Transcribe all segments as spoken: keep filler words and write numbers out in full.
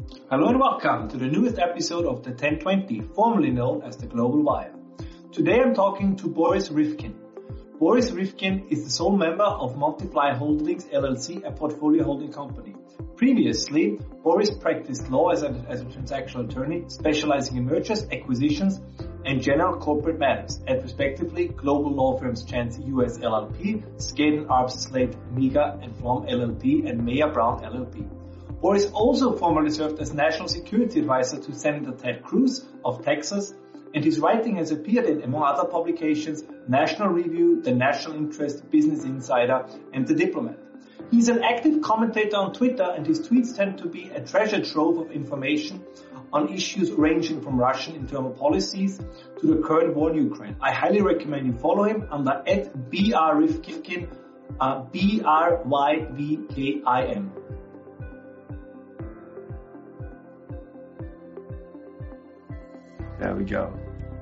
Hello and welcome to the newest episode of the ten twenty, formerly known as the Global Wire. Today I'm talking to Boris Rifkin. Boris Rifkin is the sole member of Multiply Holdings L L C, a portfolio holding company. Previously, Boris practiced law as a, as a transactional attorney, specializing in mergers, acquisitions, and general corporate matters at respectively global law firms Chancy U S L L P, Skadden, Arps, Slate, Amiga, and Flom L L P, and Mayer Brown L L P. Boris also formerly served as National Security Advisor to Senator Ted Cruz of Texas, and his writing has appeared in, among other publications, National Review, The National Interest, Business Insider, and The Diplomat. He's an active commentator on Twitter, and his tweets tend to be a treasure trove of information on issues ranging from Russian internal policies to the current war in Ukraine. I highly recommend you follow him under at B R Rifkin, uh, B R Y V K I N. There we go.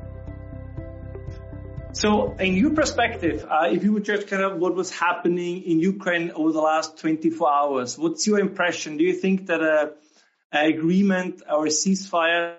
So in your perspective, uh, if you would judge kind of what was happening in Ukraine over the last twenty-four hours, what's your impression? Do you think that a, a agreement or a ceasefire,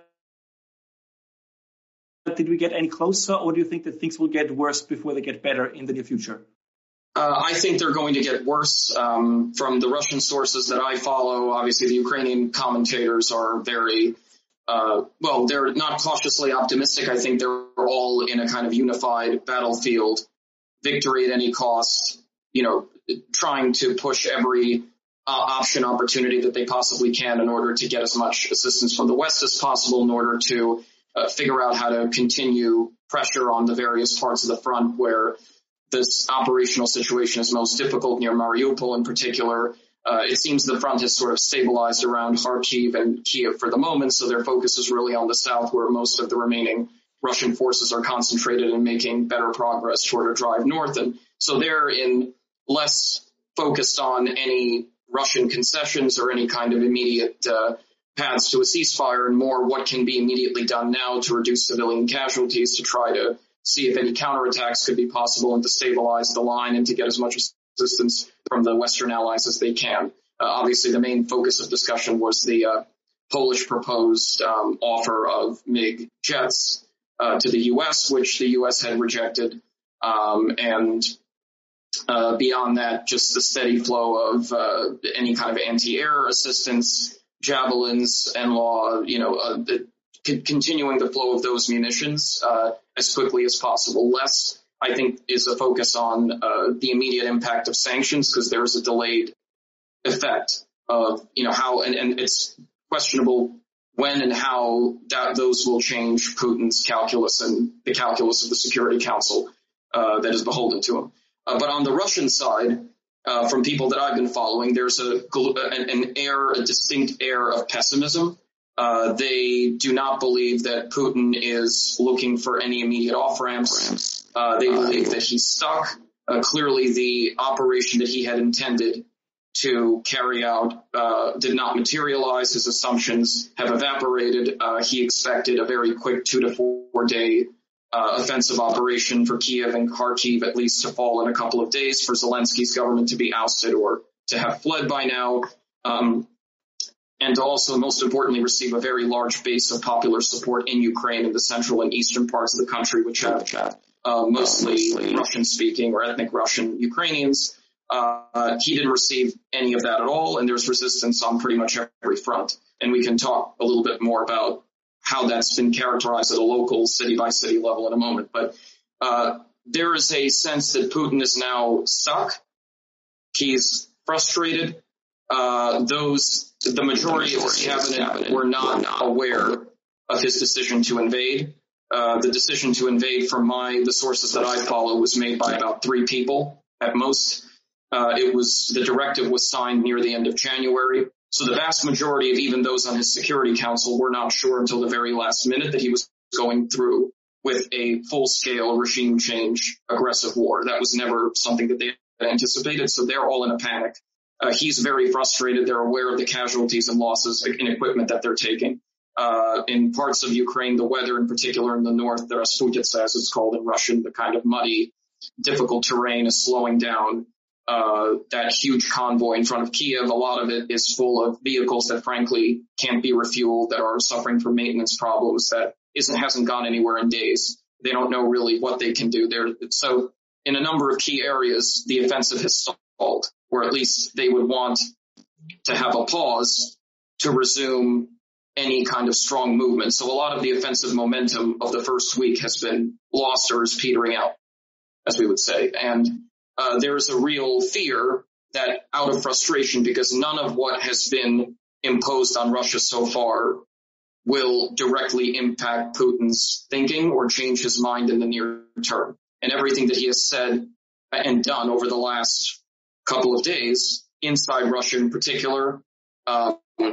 did we get any closer, or do you think that things will get worse before they get better in the near future? Uh, I think they're going to get worse. Um, from the Russian sources that I follow, obviously the Ukrainian commentators are very Uh, well, they're not cautiously optimistic. I think they're all in a kind of unified battlefield, victory at any cost, you know, trying to push every uh, option opportunity that they possibly can in order to get as much assistance from the West as possible in order to uh, figure out how to continue pressure on the various parts of the front where this operational situation is most difficult, near Mariupol in particular. Uh, it seems the front has sort of stabilized around Kharkiv and Kiev for the moment, so their focus is really on the south, where most of the remaining Russian forces are concentrated and making better progress toward a drive north. And so they're in less focused on any Russian concessions or any kind of immediate uh, paths to a ceasefire, and more what can be immediately done now to reduce civilian casualties, to try to see if any counterattacks could be possible and to stabilize the line and to get as much assistance from the Western allies as they can. Uh, obviously, the main focus of discussion was the uh, Polish proposed um, offer of MiG jets uh, to the U S, which the U S had rejected. Um, and uh, beyond that, just the steady flow of uh, any kind of anti-air assistance, javelins, and law, you know, uh, the, c- continuing the flow of those munitions uh, as quickly as possible. Less, I think, is a focus on uh, the immediate impact of sanctions, because there is a delayed effect of, you know, how, and, and it's questionable when and how that those will change Putin's calculus and the calculus of the Security Council uh, that is beholden to him. Uh, but on the Russian side, uh, from people that I've been following, there's a an, an air, a distinct air of pessimism. Uh, they do not believe that Putin is looking for any immediate off-ramps. Uh, they believe that he's stuck. Uh, clearly, the operation that he had intended to carry out uh, did not materialize. His assumptions have evaporated. Uh, he expected a very quick two to four day uh, offensive operation for Kiev and Kharkiv at least to fall in a couple of days, for Zelensky's government to be ousted or to have fled by now. Um, and to also, most importantly, receive a very large base of popular support in Ukraine and the central and eastern parts of the country, which have uh, mostly Russian-speaking or ethnic Russian Ukrainians. Uh, he didn't receive any of that at all, and there's resistance on pretty much every front. And we can talk a little bit more about how that's been characterized at a local, city-by-city level in a moment. But uh, there is a sense that Putin is now stuck. He's frustrated. Uh, those, the majority of his cabinet were not aware of his decision to invade. Uh, the decision to invade, from my, the sources that I follow, was made by about three people at most. Uh, it was, the directive was signed near the end of January. So the vast majority of even those on his Security Council were not sure until the very last minute that he was going through with a full-scale regime change, aggressive war. That was never something that they had anticipated, so they're all in a panic. Uh, he's very frustrated. They're aware of the casualties and losses in equipment that they're taking. Uh, in parts of Ukraine, the weather, in particular in the north, the Rasputitsa, as it's called in Russian, the kind of muddy, difficult terrain, is slowing down. uh, that huge convoy in front of Kiev. A lot of it is full of vehicles that frankly can't be refueled, that are suffering from maintenance problems, that isn't, hasn't gone anywhere in days. They don't know really what they can do there. So in a number of key areas, the offensive has stalled, or at least they would want to have a pause to resume any kind of strong movement. So a lot of the offensive momentum of the first week has been lost or is petering out, as we would say. And uh, there is a real fear that out of frustration, because none of what has been imposed on Russia so far will directly impact Putin's thinking or change his mind in the near term. And everything that he has said and done over the last couple of days, inside Russia in particular, uh,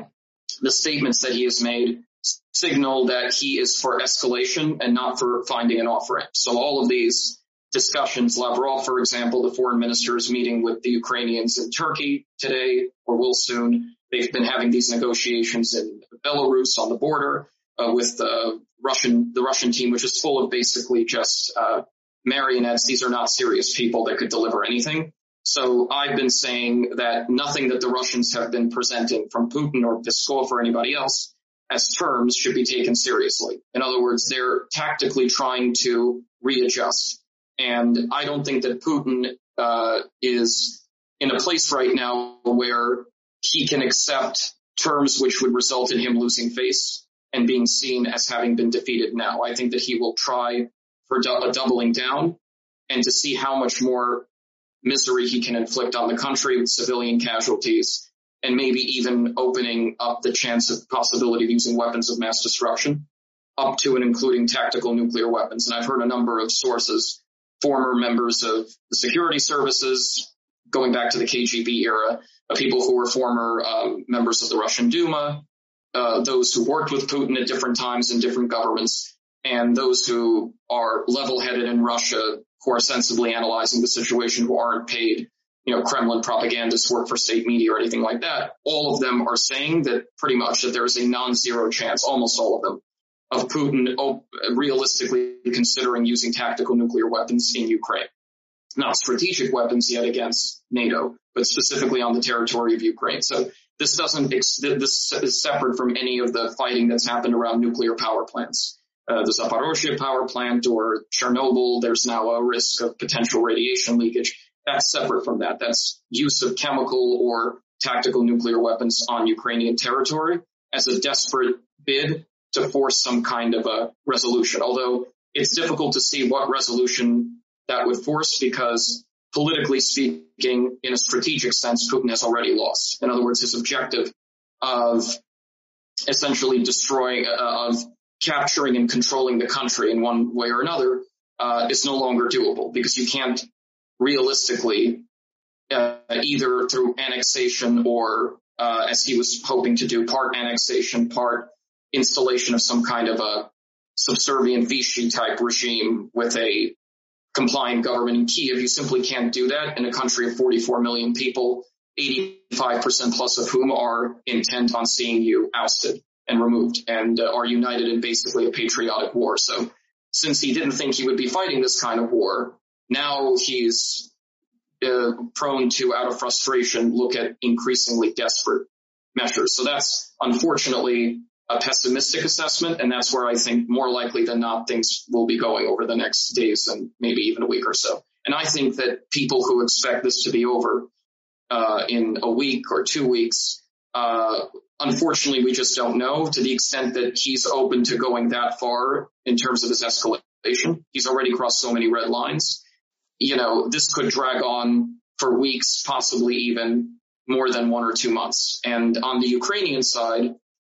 the statements that he has made signal that he is for escalation and not for finding an off-ramp. So all of these discussions, Lavrov, for example, the foreign minister is meeting with the Ukrainians in Turkey today, or will soon. They've been having these negotiations in Belarus on the border uh, with the Russian, the Russian team, which is full of basically just uh, marionettes. These are not serious people that could deliver anything. So I've been saying that nothing that the Russians have been presenting from Putin or Peskov or anybody else as terms should be taken seriously. In other words, they're tactically trying to readjust. And I don't think that Putin uh, is in a place right now where he can accept terms which would result in him losing face and being seen as having been defeated now. I think that he will try for a doubling down and to see how much more misery he can inflict on the country with civilian casualties, and maybe even opening up the chance of possibility of using weapons of mass destruction, up to and including tactical nuclear weapons. And I've heard a number of sources, former members of the security services, going back to the K G B era, of people who were former um, members of the Russian Duma, uh, those who worked with Putin at different times in different governments, and those who are level-headed in Russia, who are sensibly analyzing the situation, who aren't paid, you know, Kremlin propagandists, work for state media or anything like that. All of them are saying that pretty much that there is a non-zero chance, almost all of them, of Putin oh, realistically considering using tactical nuclear weapons in Ukraine. Not strategic weapons yet against NATO, but specifically on the territory of Ukraine. So this doesn't, this is separate from any of the fighting that's happened around nuclear power plants. Uh, the Zaporozhye power plant or Chernobyl, there's now a risk of potential radiation leakage. That's separate from that. That's use of chemical or tactical nuclear weapons on Ukrainian territory as a desperate bid to force some kind of a resolution. Although it's difficult to see what resolution that would force, because politically speaking, in a strategic sense, Putin has already lost. In other words, his objective of essentially destroying, uh, of capturing and controlling the country in one way or another uh, is no longer doable, because you can't realistically uh, either through annexation or uh, as he was hoping to do, part annexation, part installation of some kind of a subservient Vichy type regime with a compliant government in Kiev. You simply can't do that in a country of forty-four million people, eighty-five percent plus of whom are intent on seeing you ousted and removed and uh, are united in basically a patriotic war. So since he didn't think he would be fighting this kind of war, now he's uh, prone to, out of frustration, look at increasingly desperate measures. So that's unfortunately a pessimistic assessment, and that's where I think more likely than not things will be going over the next days and maybe even a week or so. And I think that people who expect this to be over uh, in a week or two weeks, uh, unfortunately, we just don't know, to the extent that he's open to going that far in terms of his escalation. He's already crossed so many red lines. You know, this could drag on for weeks, possibly even more than one or two months. And on the Ukrainian side,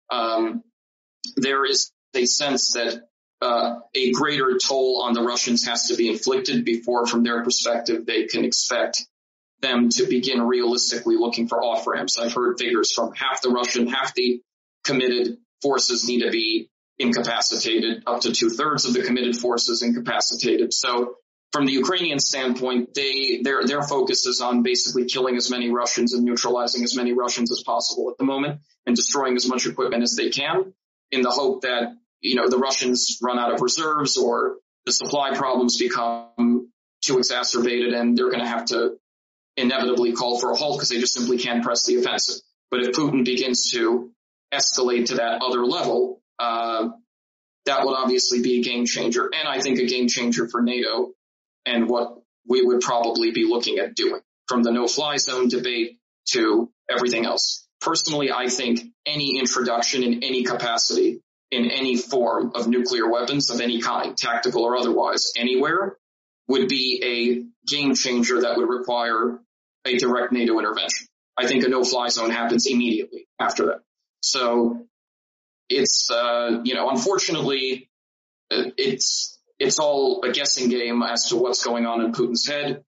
um, there is a sense that uh, a greater toll on the Russians has to be inflicted before, from their perspective, they can expect them to begin realistically looking for off-ramps. I've heard figures from half the Russian, half the committed forces need to be incapacitated, up to two-thirds of the committed forces incapacitated. So from the Ukrainian standpoint, they their their focus is on basically killing as many Russians and neutralizing as many Russians as possible at the moment, and destroying as much equipment as they can, in the hope that, you know, the Russians run out of reserves or the supply problems become too exacerbated and they're going to have to inevitably call for a halt because they just simply can't press the offensive. But if Putin begins to escalate to that other level, uh, that would obviously be a game changer, and I think a game changer for NATO and what we would probably be looking at doing, from the no-fly zone debate to everything else. Personally, I think any introduction in any capacity, in any form of nuclear weapons of any kind, tactical or otherwise, anywhere, would be a game changer that would require a direct NATO intervention. I think a no-fly zone happens immediately after that. So it's, uh, you know, unfortunately, it's it's all a guessing game as to what's going on in Putin's head.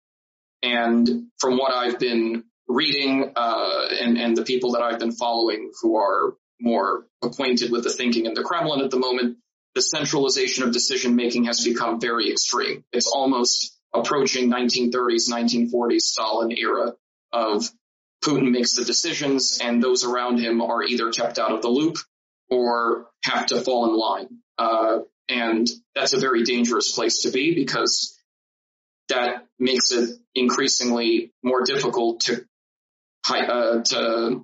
And from what I've been reading uh, and, and the people that I've been following who are more acquainted with the thinking in the Kremlin at the moment, the centralization of decision-making has become very extreme. It's almost approaching nineteen thirties, nineteen forties Stalin era of Putin makes the decisions and those around him are either kept out of the loop or have to fall in line. Uh, and that's a very dangerous place to be because that makes it increasingly more difficult to, uh, to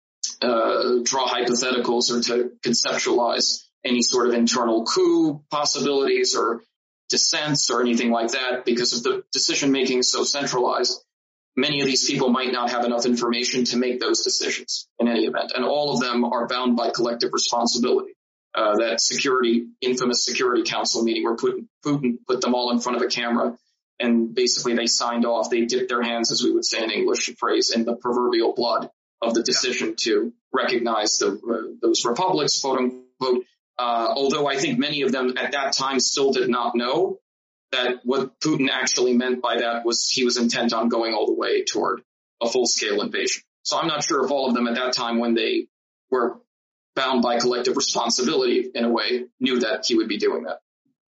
uh, draw hypotheticals or to conceptualize any sort of internal coup possibilities or dissents or anything like that, because if the decision-making is so centralized, many of these people might not have enough information to make those decisions in any event. And all of them are bound by collective responsibility. Uh, that security, infamous Security Council meeting where Putin, Putin put them all in front of a camera and basically they signed off, they dipped their hands, as we would say in English phrase, in the proverbial blood of the decision to recognize the, uh, those republics, quote unquote. Uh, although I think many of them at that time still did not know that what Putin actually meant by that was he was intent on going all the way toward a full-scale invasion. So I'm not sure if all of them at that time, when they were bound by collective responsibility in a way, knew that he would be doing that.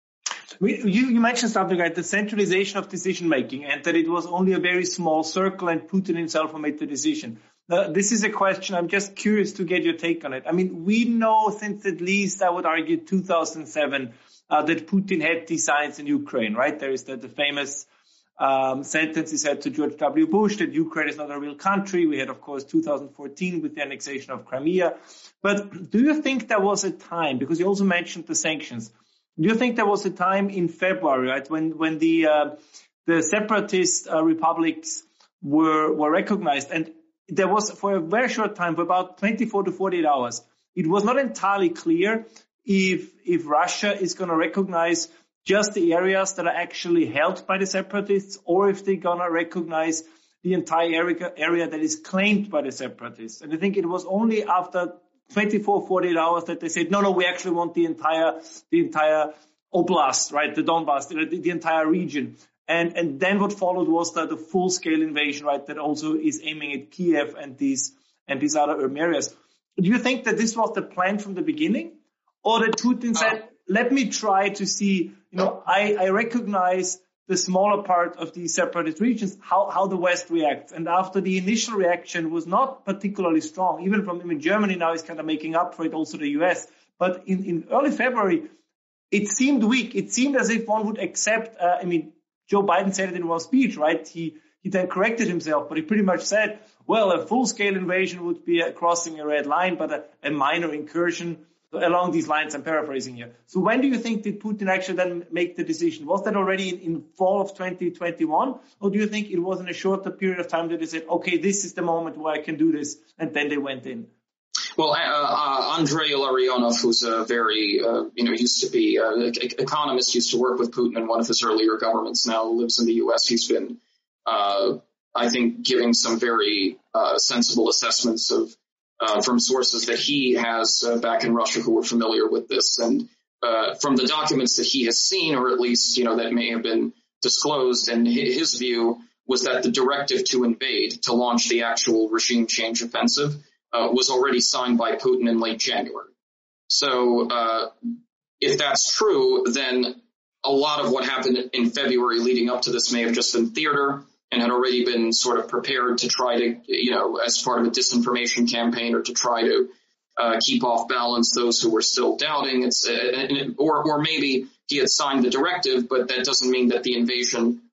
You, you mentioned something like the centralization of decision-making and that it was only a very small circle and Putin himself who made the decision. Uh, this is a question, I'm just curious to get your take on it. I mean, we know since at least, I would argue, two thousand seven, uh, that Putin had designs in Ukraine, right? There is the, the famous um, sentence he said to George W. Bush that Ukraine is not a real country. We had, of course, two thousand fourteen with the annexation of Crimea. But do you think there was a time, because you also mentioned the sanctions, do you think there was a time in February, right, when, when the, uh, the separatist uh, republics were, were recognized, and there was, for a very short time, for about twenty-four to forty-eight hours, it was not entirely clear if if Russia is going to recognize just the areas that are actually held by the separatists or if they're going to recognize the entire area, area that is claimed by the separatists. And I think it was only after twenty-four, forty-eight hours that they said, no, no, we actually want the entire the entire oblast, right, the Donbass, the, the entire region. And, and then what followed was the, the full-scale invasion, right, that also is aiming at Kiev and these, and these other urban areas. Do you think that this was the plan from the beginning? Or that Putin said, let me try to see, you know, I, I recognize the smaller part of these separatist regions, how, how the West reacts. And after the initial reaction was not particularly strong, even from, I mean, Germany now is kind of making up for it, also the U S. But in, in early February, it seemed weak. It seemed as if one would accept, uh, I mean, Joe Biden said it in one speech, right? He he then corrected himself, but he pretty much said, well, a full-scale invasion would be a crossing a red line, but a, a minor incursion along these lines. I'm paraphrasing here. So when do you think did Putin actually then make the decision? Was that already in, in fall of twenty twenty-one? Or do you think it was in a shorter period of time that they said, okay, this is the moment where I can do this, and then they went in? Well, uh, uh, Andrei Larionov, who's a very, uh, you know, used to be an uh, economist, used to work with Putin in one of his earlier governments, now lives in the U S. He's been, uh, I think, giving some very uh, sensible assessments of uh, from sources that he has uh, back in Russia who were familiar with this. And uh, from the documents that he has seen, or at least, you know, that may have been disclosed, and his view was that the directive to invade, to launch the actual regime change offensive, Uh, was already signed by Putin in late January. So uh, if that's true, then a lot of what happened in February leading up to this may have just been theater and had already been sort of prepared to try to, you know, as part of a disinformation campaign or to try to uh, keep off balance those who were still doubting. It's uh, or, or maybe he had signed the directive, but that doesn't mean that the invasion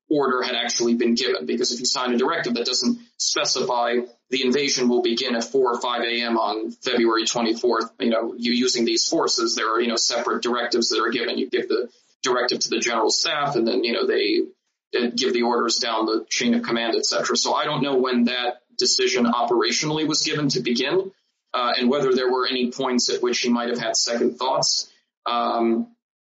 order had actually been given. Because if you sign a directive that doesn't specify the invasion will begin at four or five a.m. on February twenty-fourth, you know, you using these forces, there are, you know, separate directives that are given. You give the directive to the general staff, and then, you know, they, they give the orders down the chain of command, et cetera. So I don't know when that decision operationally was given to begin, uh, and whether there were any points at which he might have had second thoughts. Um,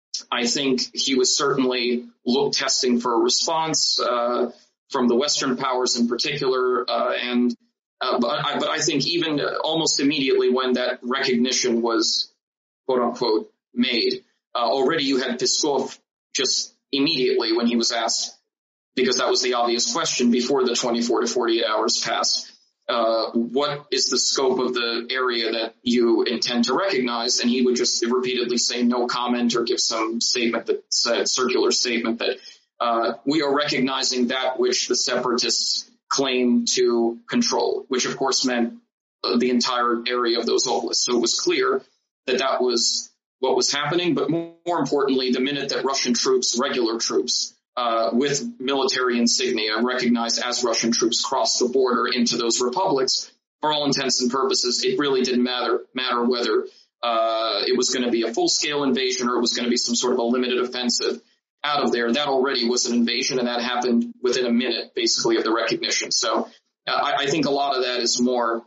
I think he was certainly look testing for a response uh, from the Western powers in particular, uh, and uh, but, I, but I think even almost immediately when that recognition was quote unquote made, uh, already you had Peskov just immediately when he was asked, because that was the obvious question before the twenty-four to forty-eight hours passed. Uh, what is the scope of the area that you intend to recognize? And he would just repeatedly say no comment or give some statement that said, circular statement that uh, we are recognizing that which the separatists claim to control, which of course meant uh, the entire area of those oblasts. So it was clear that that was what was happening. But more, more importantly, the minute that Russian troops, regular troops, Uh, with military insignia recognized as Russian troops crossed the border into those republics, for all intents and purposes, it really didn't matter matter whether uh, it was going to be a full-scale invasion or it was going to be some sort of a limited offensive out of there. That already was an invasion, and that happened within a minute, basically, of the recognition. So uh, I, I think a lot of that is more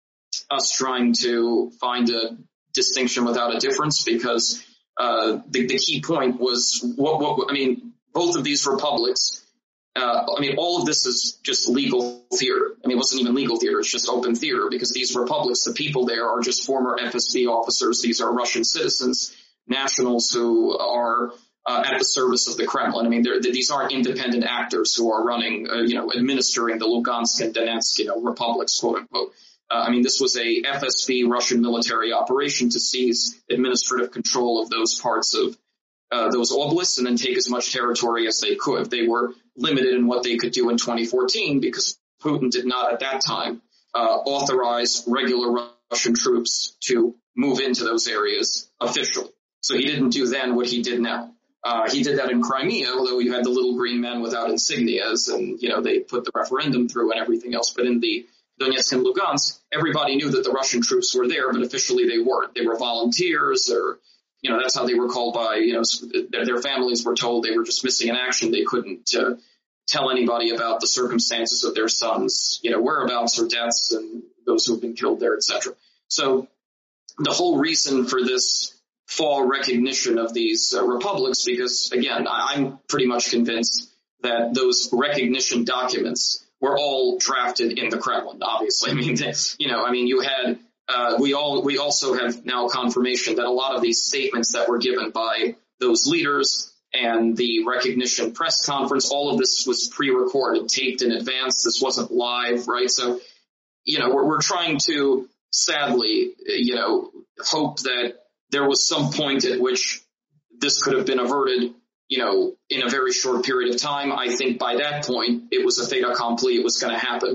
us trying to find a distinction without a difference, because uh, the, the key point was what, what I mean, both of these republics, uh, I mean, all of this is just legal theater. I mean, it wasn't even legal theater. It's just open theater, because these republics, the people there are just former F S B officers. These are Russian citizens, nationals who are uh, at the service of the Kremlin. I mean, these aren't independent actors who are running, uh, you know, administering the Lugansk and Donetsk, you know, republics, quote unquote. Uh, I mean, this was a F S B Russian military operation to seize administrative control of those parts of Uh, those oblasts and then take as much territory as they could. They were limited in what they could do in twenty fourteen because Putin did not at that time uh, authorize regular Russian troops to move into those areas officially. So he didn't do then what he did now. Uh, he did that in Crimea, although you had the little green men without insignias, and, you know, they put the referendum through and everything else. But in the Donetsk and Lugansk, everybody knew that the Russian troops were there, but officially they weren't. They were volunteers, or you know, that's how they were called by, you know, their, their families were told they were just missing in action. They couldn't uh, tell anybody about the circumstances of their sons, you know, whereabouts or deaths and those who have been killed there, et cetera. So the whole reason for this fall recognition of these uh, republics, because, again, I, I'm pretty much convinced that those recognition documents were all drafted in the Kremlin, obviously. I mean, you know, I mean, you had Uh, we all we also have now confirmation that a lot of these statements that were given by those leaders and the recognition press conference, all of this was pre-recorded, taped in advance. This wasn't live, right? So, you know, we're, we're trying to sadly, you know, hope that there was some point at which this could have been averted, you know, in a very short period of time. I think by that point, it was a fait accompli. It was going to happen.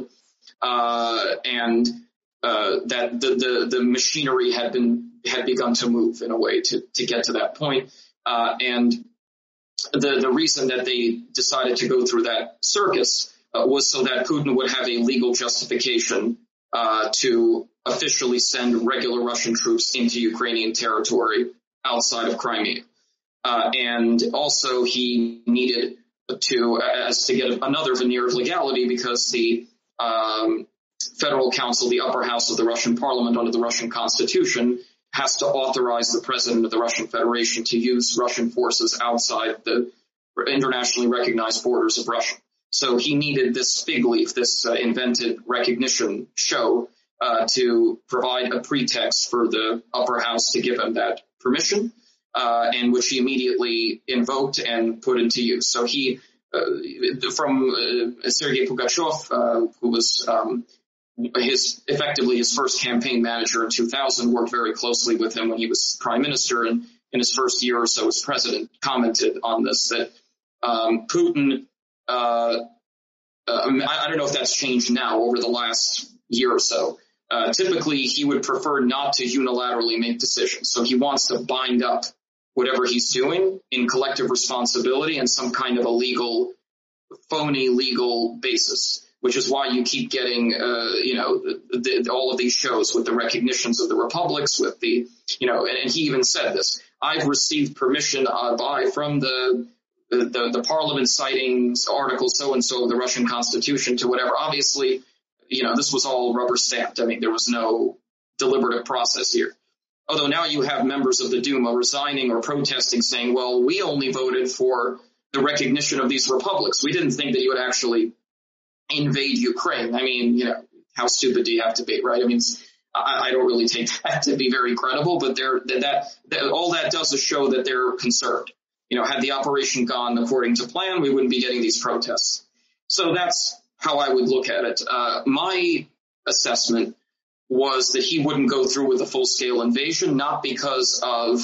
Uh, and Uh, that the, the, the machinery had been, had begun to move in a way to, to get to that point. Uh, and the, the reason that they decided to go through that circus uh, was so that Putin would have a legal justification uh, to officially send regular Russian troops into Ukrainian territory outside of Crimea. Uh, and also he needed to, as to get another veneer of legality, because the, um, Federal Council, the upper house of the Russian parliament under the Russian constitution, has to authorize the president of the Russian Federation to use Russian forces outside the internationally recognized borders of Russia. So he needed this fig leaf, this uh, invented recognition show, uh, to provide a pretext for the upper house to give him that permission, uh, and which he immediately invoked and put into use. So he, uh, from uh, Sergei Pugachev, uh, who was um, his effectively his first campaign manager in two thousand, worked very closely with him when he was prime minister, and in his first year or so as president, commented on this, that um, Putin, uh, uh, I, I don't know if that's changed now over the last year or so. Uh, typically, he would prefer not to unilaterally make decisions. So he wants to bind up whatever he's doing in collective responsibility and some kind of a legal phony legal basis, which is why you keep getting, uh, you know, the, the, all of these shows with the recognitions of the republics, with the, you know, and, and he even said this, I've received permission uh, by from the, the, the, the parliament citing article so-and-so of the Russian constitution to whatever. Obviously, you know, this was all rubber stamped. I mean, there was no deliberative process here. Although now you have members of the Duma resigning or protesting saying, well, we only voted for the recognition of these republics. We didn't think that you would actually invade Ukraine. I mean, you know, how stupid do you have to be, right? I mean, I, I don't really take that to be very credible, but they're, that, that all that does is show that they're concerned. You know, had the operation gone according to plan, we wouldn't be getting these protests. So that's how I would look at it. Uh, my assessment was that he wouldn't go through with a full-scale invasion, not because of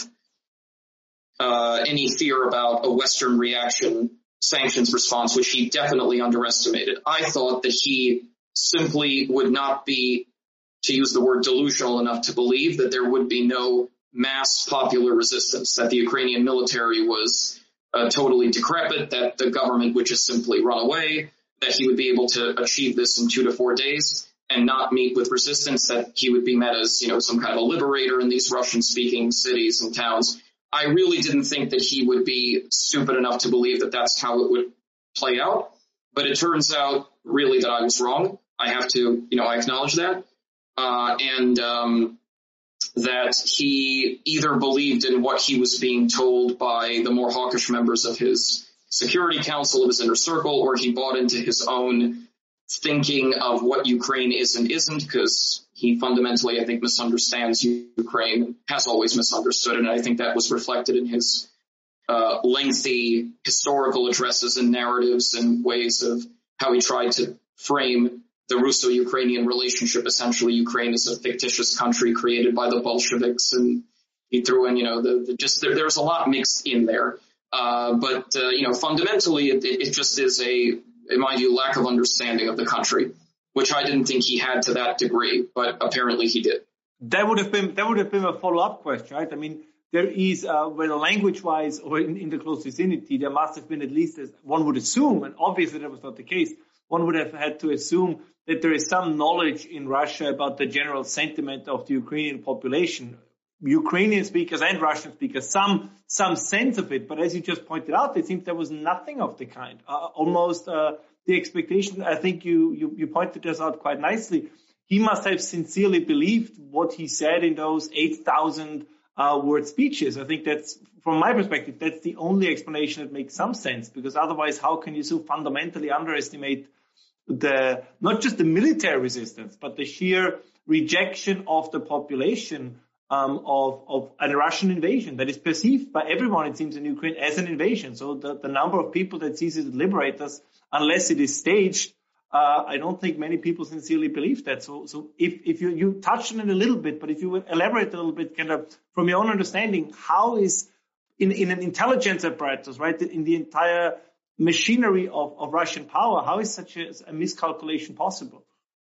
uh, any fear about a Western reaction sanctions response, which he definitely underestimated. I thought that he simply would not be, to use the word delusional enough to believe that there would be no mass popular resistance, that the Ukrainian military was uh, totally decrepit, that the government would just simply run away, that he would be able to achieve this in two to four days and not meet with resistance, that he would be met as, you know, some kind of a liberator in these Russian-speaking cities and towns. I really didn't think that he would be stupid enough to believe that that's how it would play out. But it turns out really that I was wrong. I have to, you know, I acknowledge that. Uh, and um, that he either believed in what he was being told by the more hawkish members of his Security Council, of his inner circle, or he bought into his own thinking of what Ukraine is and isn't, because he fundamentally, I think, misunderstands Ukraine, has always misunderstood it, and I think that was reflected in his uh, lengthy historical addresses and narratives and ways of how he tried to frame the Russo-Ukrainian relationship. Essentially, Ukraine is a fictitious country created by the Bolsheviks, and he threw in, you know, the, the just there, there's a lot mixed in there. Uh, but, uh, you know, fundamentally, it, it just is a, in my view, lack of understanding of the country, which I didn't think he had to that degree, but apparently he did. That would have been that would have been a follow-up question, right? I mean, there is, uh, whether language-wise or in, in the close vicinity, there must have been at least, as one would assume, and obviously that was not the case, one would have had to assume that there is some knowledge in Russia about the general sentiment of the Ukrainian population. Ukrainian speakers and Russian speakers, some some sense of it. But as you just pointed out, it seems there was nothing of the kind. Uh, almost uh, the expectation, I think you, you, you pointed this out quite nicely. He must have sincerely believed what he said in those eight thousand uh, word speeches. I think that's, from my perspective, that's the only explanation that makes some sense, because otherwise how can you so fundamentally underestimate the, not just the military resistance, but the sheer rejection of the population Um, of, of a Russian invasion that is perceived by everyone, it seems, in Ukraine as an invasion. So the, the number of people that sees it as liberators, unless it is staged, uh, I don't think many people sincerely believe that. So, so if, if you, you touched on it a little bit, but if you would elaborate a little bit, kind of from your own understanding, how is in, in an intelligence apparatus, right, in the entire machinery of, of Russian power, how is such a, a miscalculation possible?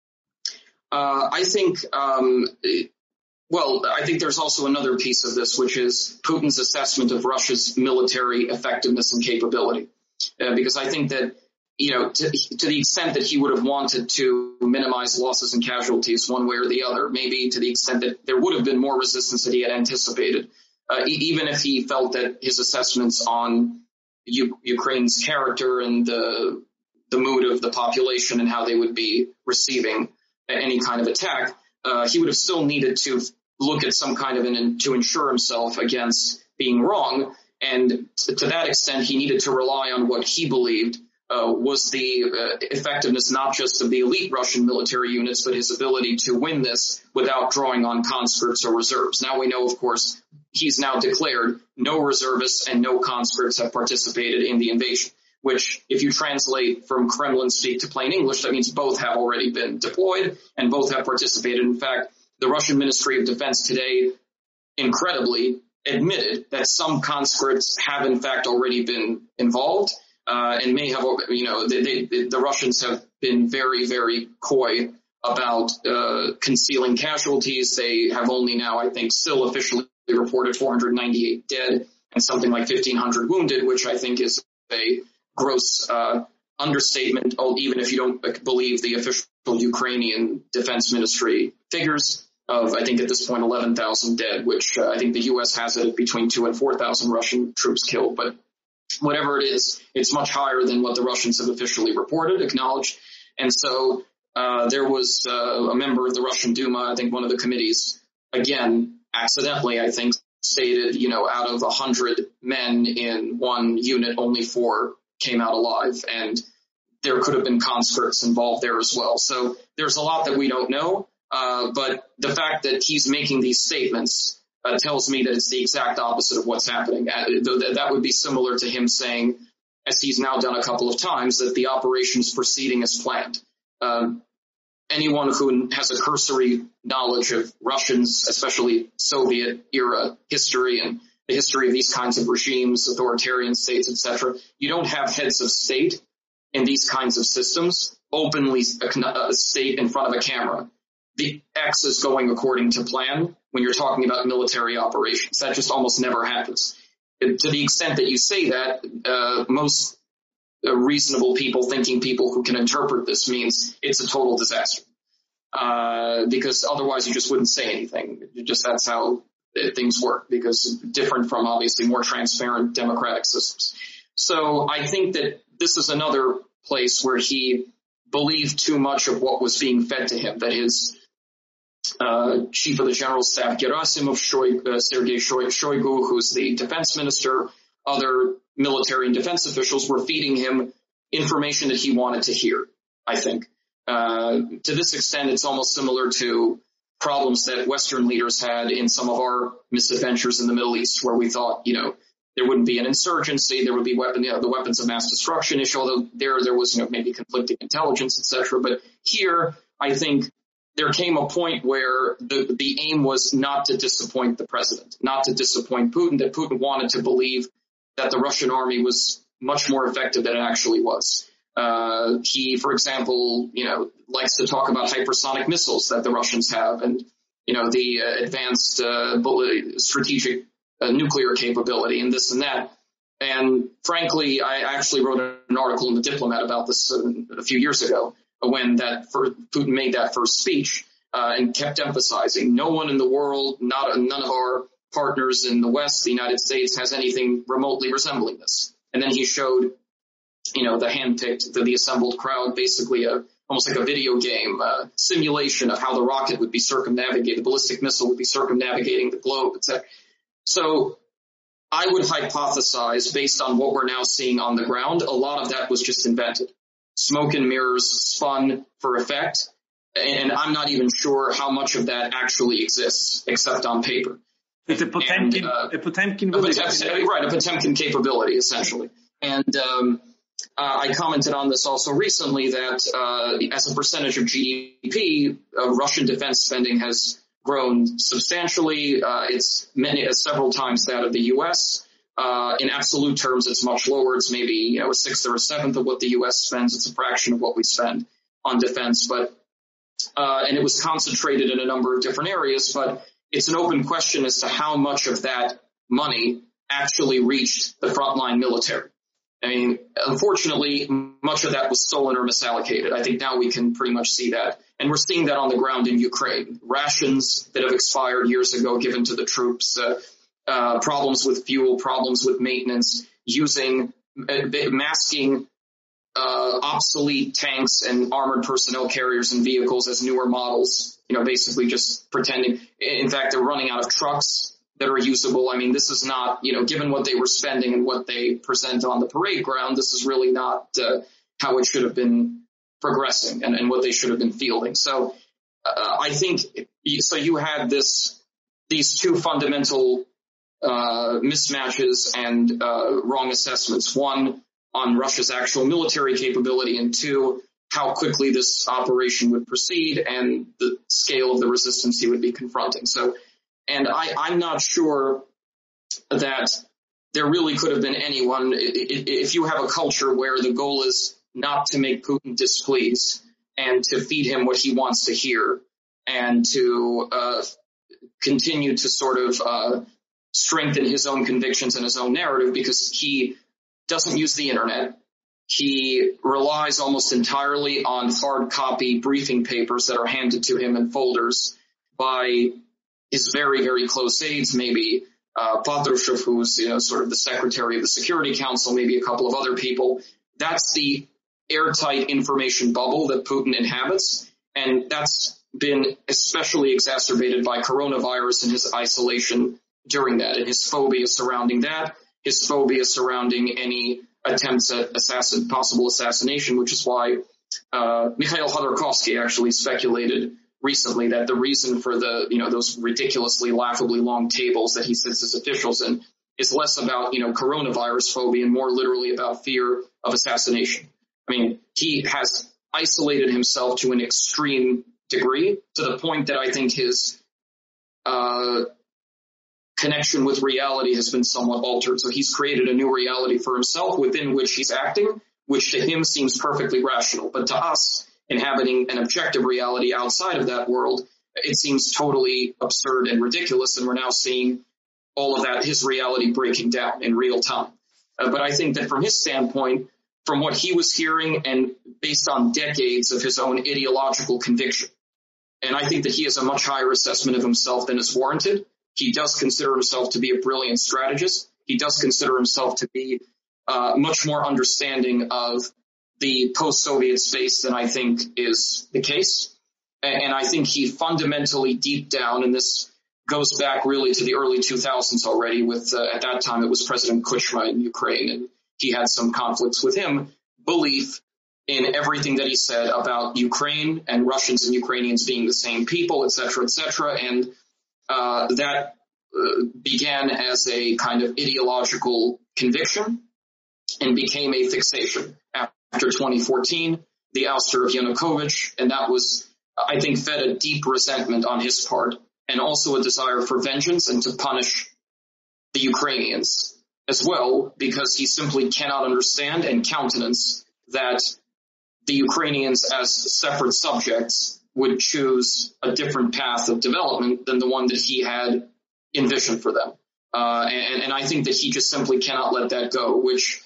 Uh, I think, um, Well, I think there's also another piece of this, which is Putin's assessment of Russia's military effectiveness and capability. Uh, because I think that, you know, to, to the extent that he would have wanted to minimize losses and casualties one way or the other, maybe to the extent that there would have been more resistance than he had anticipated, uh, e- even if he felt that his assessments on U- Ukraine's character and the, the mood of the population and how they would be receiving any kind of attack, uh, he would have still needed to look at some kind of an, to ensure himself against being wrong. And to, to that extent, he needed to rely on what he believed uh, was the uh, effectiveness not just of the elite Russian military units, but his ability to win this without drawing on conscripts or reserves. Now we know, of course, he's now declared no reservists and no conscripts have participated in the invasion, which if you translate from Kremlin speak to plain English, that means both have already been deployed and both have participated. In fact, the Russian Ministry of Defense today, incredibly, admitted that some conscripts have in fact already been involved uh, and may have, you know, they, they, the Russians have been very, very coy about uh, concealing casualties. They have only now, I think, still officially reported four hundred ninety-eight dead and something like fifteen hundred wounded, which I think is a gross uh, understatement, even if you don't believe the official Ukrainian Defense Ministry figures of, I think at this point, eleven thousand dead, which uh, I think the U S has it between two and four thousand Russian troops killed. But whatever it is, it's much higher than what the Russians have officially reported, acknowledged. And so uh, there was uh, a member of the Russian Duma, I think one of the committees, again, accidentally, I think, stated, you know, out of one hundred men in one unit, only four came out alive. And there could have been conscripts involved there as well. So there's a lot that we don't know. Uh, but the fact that he's making these statements uh, tells me that it's the exact opposite of what's happening. Uh, th- that would be similar to him saying, as he's now done a couple of times, that the operation is proceeding as planned. Um, anyone who has a cursory knowledge of Russians, especially Soviet-era history and the history of these kinds of regimes, authoritarian states, et cetera, you don't have heads of state in these kinds of systems openly uh, state in front of a camera, the X is going according to plan when you're talking about military operations. That just almost never happens. And to the extent that you say that, uh, most uh, reasonable people, thinking people who can interpret this means it's a total disaster. Uh, because otherwise you just wouldn't say anything. Just that's how things work, because different from obviously more transparent democratic systems. So I think that this is another place where he believed too much of what was being fed to him, that his uh, chief of the general staff, Gerasimov, Shoigu, uh, Sergei Shoigu, who's the defense minister, other military and defense officials were feeding him information that he wanted to hear, I think. Uh, to this extent, it's almost similar to problems that Western leaders had in some of our misadventures in the Middle East, where we thought, you know, there wouldn't be an insurgency, there would be weapon, you know, the weapons of mass destruction issue, although there there was, you know, maybe conflicting intelligence, et cetera. But here, I think there came a point where the, the aim was not to disappoint the president, not to disappoint Putin, that Putin wanted to believe that the Russian army was much more effective than it actually was. Uh, he, for example, you know, likes to talk about hypersonic missiles that the Russians have and, you know, the uh, advanced uh, strategic uh, nuclear capability and this and that. And frankly, I actually wrote an article in The Diplomat about this uh, a few years ago when that for, Putin made that first speech uh, and kept emphasizing no one in the world, not none of our partners in the West, the United States, has anything remotely resembling this. And then he showed, you know, the handpicked, the, the assembled crowd, basically a almost like a video game uh, simulation of how the rocket would be circumnavigating, the ballistic missile would be circumnavigating the globe, et cetera. So I would hypothesize, based on what we're now seeing on the ground, a lot of that was just invented. Smoke and mirrors spun for effect, and I'm not even sure how much of that actually exists, except on paper. It's a Potemkin, and, uh, a Potemkin a Potemkin, right, a Potemkin capability, essentially. And um, uh, I commented on this also recently that uh, as a percentage of G D P, uh, Russian defense spending has grown substantially. Uh, it's many, uh, several times that of the U S. Uh, in absolute terms, it's much lower. It's maybe, you know, a sixth or a seventh of what the U S spends. It's a fraction of what we spend on defense. But uh, and it was concentrated in a number of different areas. But it's an open question as to how much of that money actually reached the frontline military. I mean, unfortunately, much of that was stolen or misallocated. I think now we can pretty much see that. And we're seeing that on the ground in Ukraine. Rations that have expired years ago given to the troops, uh, uh, problems with fuel, problems with maintenance, using, uh, masking uh, obsolete tanks and armored personnel carriers and vehicles as newer models, you know, basically just pretending. In fact, they're running out of trucks that are usable. I mean, this is not, you know, given what they were spending and what they present on the parade ground, this is really not uh, how it should have been progressing and, and what they should have been fielding. So uh, I think, so you had this, these two fundamental uh, mismatches and uh, wrong assessments. One, on Russia's actual military capability, and two, how quickly this operation would proceed and the scale of the resistance he would be confronting. So, and I, I'm not sure that there really could have been anyone, if you have a culture where the goal is not to make Putin displeased and to feed him what he wants to hear and to uh, continue to sort of uh, strengthen his own convictions and his own narrative, because he doesn't use the internet. he relies almost entirely on hard copy briefing papers that are handed to him in folders by his very, very close aides, maybe uh, Patrushev, who's you know, sort of the secretary of the Security Council, maybe a couple of other people. That's the airtight information bubble that Putin inhabits, and that's been especially exacerbated by coronavirus and his isolation during that, and his phobia surrounding that, his phobia surrounding any attempts at assassin, possible assassination, which is why uh, Mikhail Khodorkovsky actually speculated recently that the reason for the, you know, those ridiculously, laughably long tables that he sits as officials in is less about, you know, coronavirus phobia and more literally about fear of assassination. I mean, he has isolated himself to an extreme degree to the point that I think his uh, connection with reality has been somewhat altered. So he's created a new reality for himself within which he's acting, which to him seems perfectly rational. But to us, inhabiting an objective reality outside of that world, it seems totally absurd and ridiculous. And we're now seeing all of that, his reality breaking down in real time. Uh, but I think that from his standpoint, from what he was hearing and based on decades of his own ideological conviction, and I think that he has a much higher assessment of himself than is warranted. He does consider himself to be a brilliant strategist. He does consider himself to be uh, much more understanding of the post-Soviet space than I think is the case. And, and I think he fundamentally deep down, and this goes back really to the early two thousands already with, uh, at that time it was President Kuchma in Ukraine, and he had some conflicts with him, belief in everything that he said about Ukraine and Russians and Ukrainians being the same people, et cetera, et cetera. And uh, that uh, began as a kind of ideological conviction and became a fixation after twenty fourteen, the ouster of Yanukovych. And that was, I think, fed a deep resentment on his part and also a desire for vengeance and to punish the Ukrainians as well, because he simply cannot understand and countenance that the Ukrainians as separate subjects would choose a different path of development than the one that he had envisioned for them. Uh, and, and I think that he just simply cannot let that go, which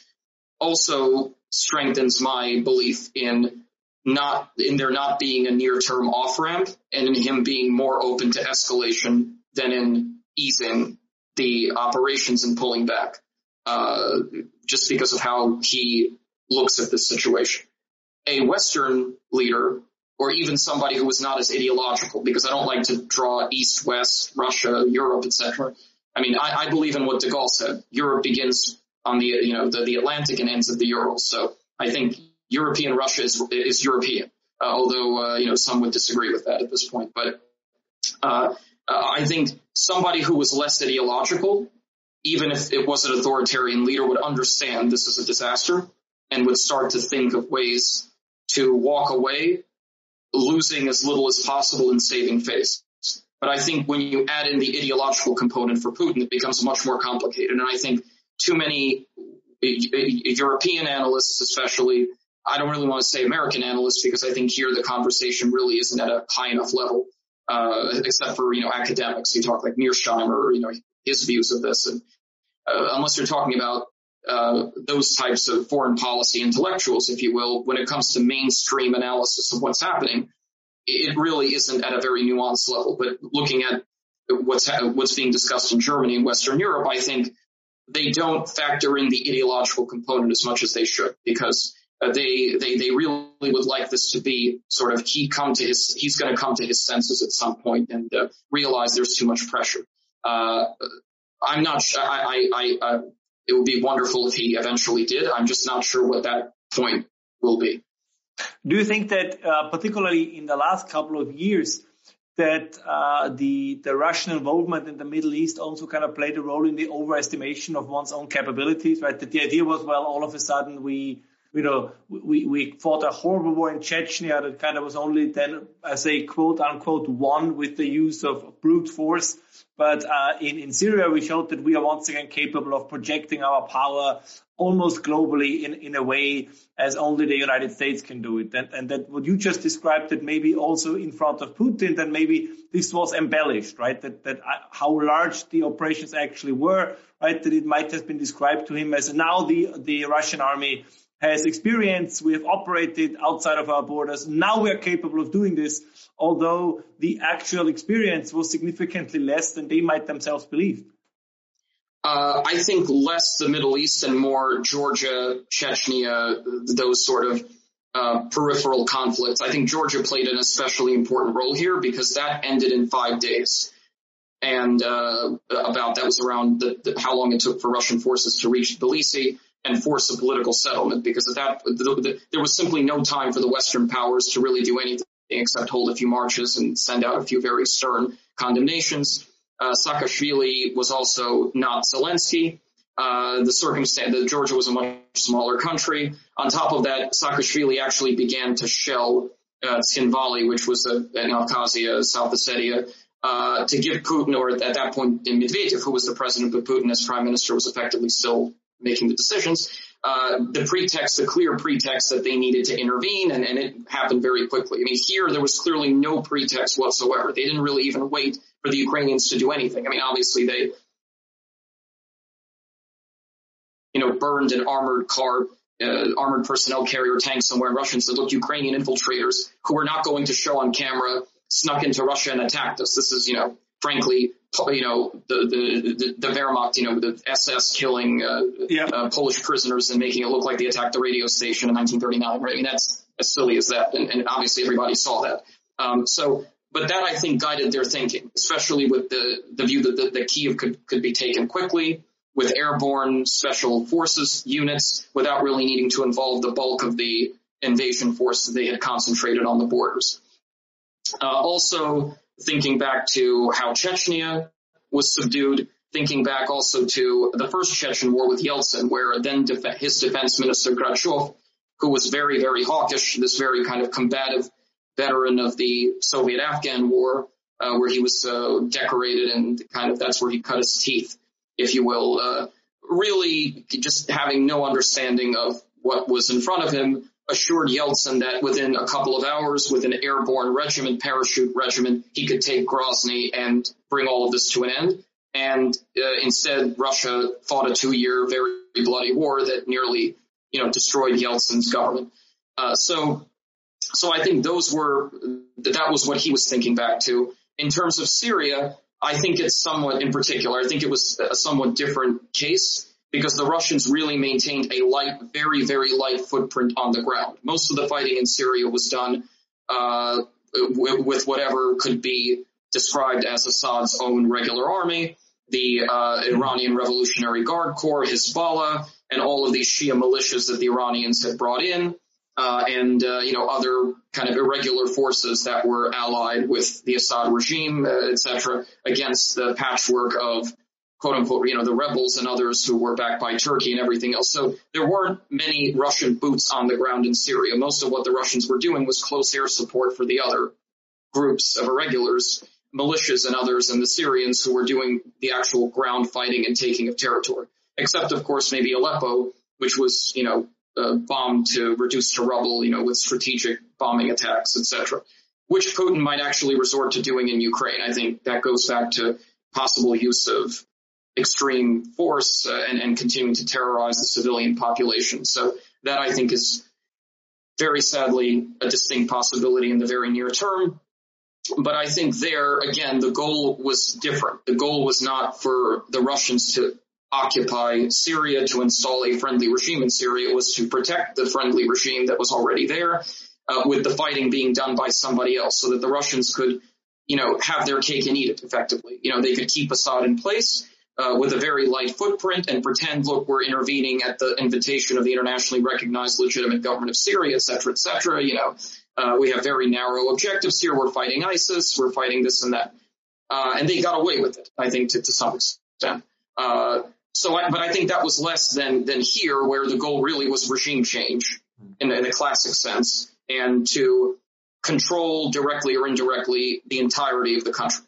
also strengthens my belief in not in there not being a near-term off-ramp and in him being more open to escalation than in easing the operations and pulling back, uh, just because of how he looks at this situation. A Western leader, or even somebody who is not as ideological, because I don't like to draw East, West, Russia, Europe, et cetera. I mean, I, I believe in what de Gaulle said. Europe begins on the, you know, the, the Atlantic and ends at the Urals. So I think European Russia is, is European, uh, although, uh, you know, some would disagree with that at this point. But uh, uh, I think somebody who was less ideological, even if it was an authoritarian leader, would understand this is a disaster and would start to think of ways to walk away, losing as little as possible and saving face. But I think when you add in the ideological component for Putin, it becomes much more complicated. And I think too many European analysts, especially, I don't really want to say American analysts, because I think here the conversation really isn't at a high enough level, uh, except for, you know, academics. You talk like Mearsheimer, or, you know, his views of this. And uh, unless you're talking about Uh, those types of foreign policy intellectuals, if you will, when it comes to mainstream analysis of what's happening, it really isn't at a very nuanced level. But looking at what's ha- what's being discussed in Germany and Western Europe, I think they don't factor in the ideological component as much as they should, because uh, they they they really would like this to be sort of he come to his he's going to come to his senses at some point and uh, realize there's too much pressure. Uh, I'm not sure. I I. I uh, It would be wonderful if he eventually did. I'm just not sure what that point will be. Do you think that, uh, particularly in the last couple of years, that uh, the the Russian involvement in the Middle East also kind of played a role in the overestimation of one's own capabilities? Right? That the idea was, well, all of a sudden we, you know, we we fought a horrible war in Chechnya that kind of was only then, as a quote unquote, won with the use of brute force. But uh, in, in Syria, we showed that we are once again capable of projecting our power almost globally in, in a way as only the United States can do it. And, and that what you just described, that maybe also in front of Putin, that maybe this was embellished, right? That, that uh, how large the operations actually were, right? That it might have been described to him as now the, the Russian army has experience. We have operated outside of our borders. Now we are capable of doing this, although the actual experience was significantly less than they might themselves believe. Uh, I think less the Middle East and more Georgia, Chechnya, those sort of uh, peripheral conflicts. I think Georgia played an especially important role here because that ended in five days. And uh, about that was around the, the, how long it took for Russian forces to reach Tbilisi and force a political settlement, because of that the, the, there was simply no time for the Western powers to really do anything except hold a few marches and send out a few very stern condemnations. Uh, Saakashvili was also not Zelensky. Uh, the circumstance that Georgia was a much smaller country. On top of that, Saakashvili actually began to shell uh, Tskhinvali, which was a, in Abkhazia, South Ossetia, uh, to give Putin, or at that point Medvedev, who was the president, but Putin as prime minister was effectively still making the decisions, uh, the pretext, the clear pretext that they needed to intervene, and, and it happened very quickly. I mean, here there was clearly no pretext whatsoever. They didn't really even wait for the Ukrainians to do anything. I mean, obviously they, you know, burned an armored car, uh, armored personnel carrier tank somewhere in Russia and said, look, Ukrainian infiltrators who are not going to show on camera snuck into Russia and attacked us. This is, you know, frankly, you know, the, the, the, the Wehrmacht, you know, the S S killing uh, yeah. uh, Polish prisoners and making it look like they attacked the radio station in nineteen thirty-nine, right? I mean, that's as silly as that. And, and obviously everybody saw that. Um, so, but that, I think, guided their thinking, especially with the, the view that, the, that Kyiv could, could be taken quickly with airborne special forces units without really needing to involve the bulk of the invasion force that they had concentrated on the borders. Uh, also, thinking back to how Chechnya was subdued, thinking back also to the first Chechen war with Yeltsin, where then def- his defense minister Grachov, who was very, very hawkish, this very kind of combative veteran of the Soviet-Afghan war, uh, where he was uh, decorated and kind of that's where he cut his teeth, if you will, uh, really just having no understanding of what was in front of him, assured Yeltsin that within a couple of hours, with an airborne regiment, parachute regiment, he could take Grozny and bring all of this to an end. And uh, instead, Russia fought a two-year, very bloody war that nearly, you know, destroyed Yeltsin's government. Uh, so, so I think those were that was what he was thinking back to. In terms of Syria, I think it's somewhat, in particular, I think it was a somewhat different case, because the Russians really maintained a light, very, very light footprint on the ground. Most of the fighting in Syria was done uh, w- with whatever could be described as Assad's own regular army, the uh, Iranian Revolutionary Guard Corps, Hezbollah, and all of these Shia militias that the Iranians had brought in, uh, and, uh, you know, other kind of irregular forces that were allied with the Assad regime, uh, et cetera, against the patchwork of quote unquote, you know, the rebels and others who were backed by Turkey and everything else. So there weren't many Russian boots on the ground in Syria. Most of what the Russians were doing was close air support for the other groups of irregulars, militias and others, and the Syrians who were doing the actual ground fighting and taking of territory. Except, of course, maybe Aleppo, which was, you know, uh, bombed to reduce to rubble, you know, with strategic bombing attacks, et cetera, which Putin might actually resort to doing in Ukraine. I think that goes back to possible use of extreme force uh, and, and continuing to terrorize the civilian population. So that, I think, is very sadly a distinct possibility in the very near term. But I think there, again, the goal was different. The goal was not for the Russians to occupy Syria, to install a friendly regime in Syria. It was to protect the friendly regime that was already there, uh, with the fighting being done by somebody else, so that the Russians could, you know, have their cake and eat it effectively. You know, they could keep Assad in place Uh, with a very light footprint and pretend, look, we're intervening at the invitation of the internationally recognized legitimate government of Syria, et cetera, et cetera. You know, uh, we have very narrow objectives here. We're fighting ISIS. We're fighting this and that. Uh, and they got away with it, I think, to, to some extent. Uh, so, I, but I think that was less than, than here, where the goal really was regime change in, in a classic sense, and to control directly or indirectly the entirety of the country.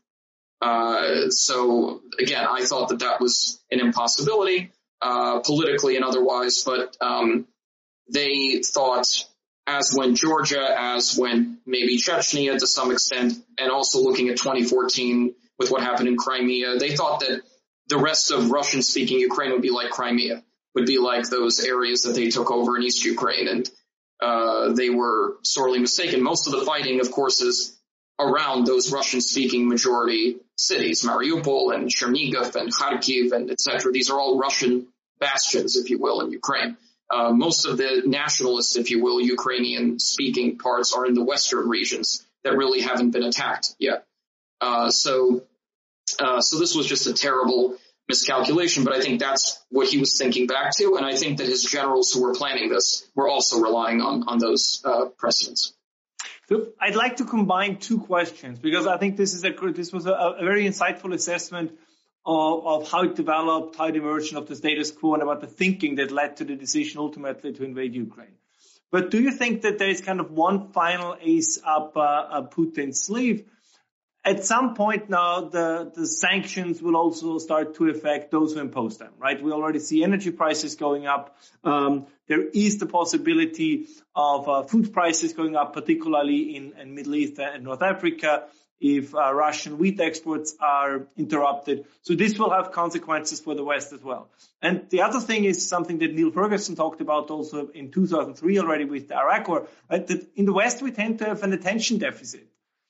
Uh, so again, I thought that that was an impossibility, uh, politically and otherwise, but, um, they thought, as when Georgia, as when maybe Chechnya to some extent, and also looking at twenty fourteen with what happened in Crimea, they thought that the rest of Russian speaking Ukraine would be like Crimea. would be like those areas that they took over in East Ukraine. And uh, they were sorely mistaken. Most of the fighting, of course, is around those Russian-speaking majority cities, Mariupol and Chernihiv and Kharkiv and et cetera. These are all Russian bastions, if you will, in Ukraine. Uh, most of the nationalist, if you will, Ukrainian-speaking parts are in the western regions that really haven't been attacked yet. Uh, so, uh, so this was just a terrible miscalculation, but I think that's what he was thinking back to, and I think that his generals who were planning this were also relying on, on those uh, precedents. So I'd like to combine two questions, because I think this is a this was a, a very insightful assessment of, of how it developed, how it emerged of the status quo, and about the thinking that led to the decision ultimately to invade Ukraine. But do you think that there is kind of one final ace up uh, uh, Putin's sleeve? At some point now, the, the sanctions will also start to affect those who impose them, right? We already see energy prices going up. Um, there is the possibility of uh, food prices going up, particularly in, in Middle East and North Africa, if uh, Russian wheat exports are interrupted. So this will have consequences for the West as well. And the other thing is something that Neil Ferguson talked about also in two thousand three already with the Iraq War, right? That in the West we tend to have an attention deficit.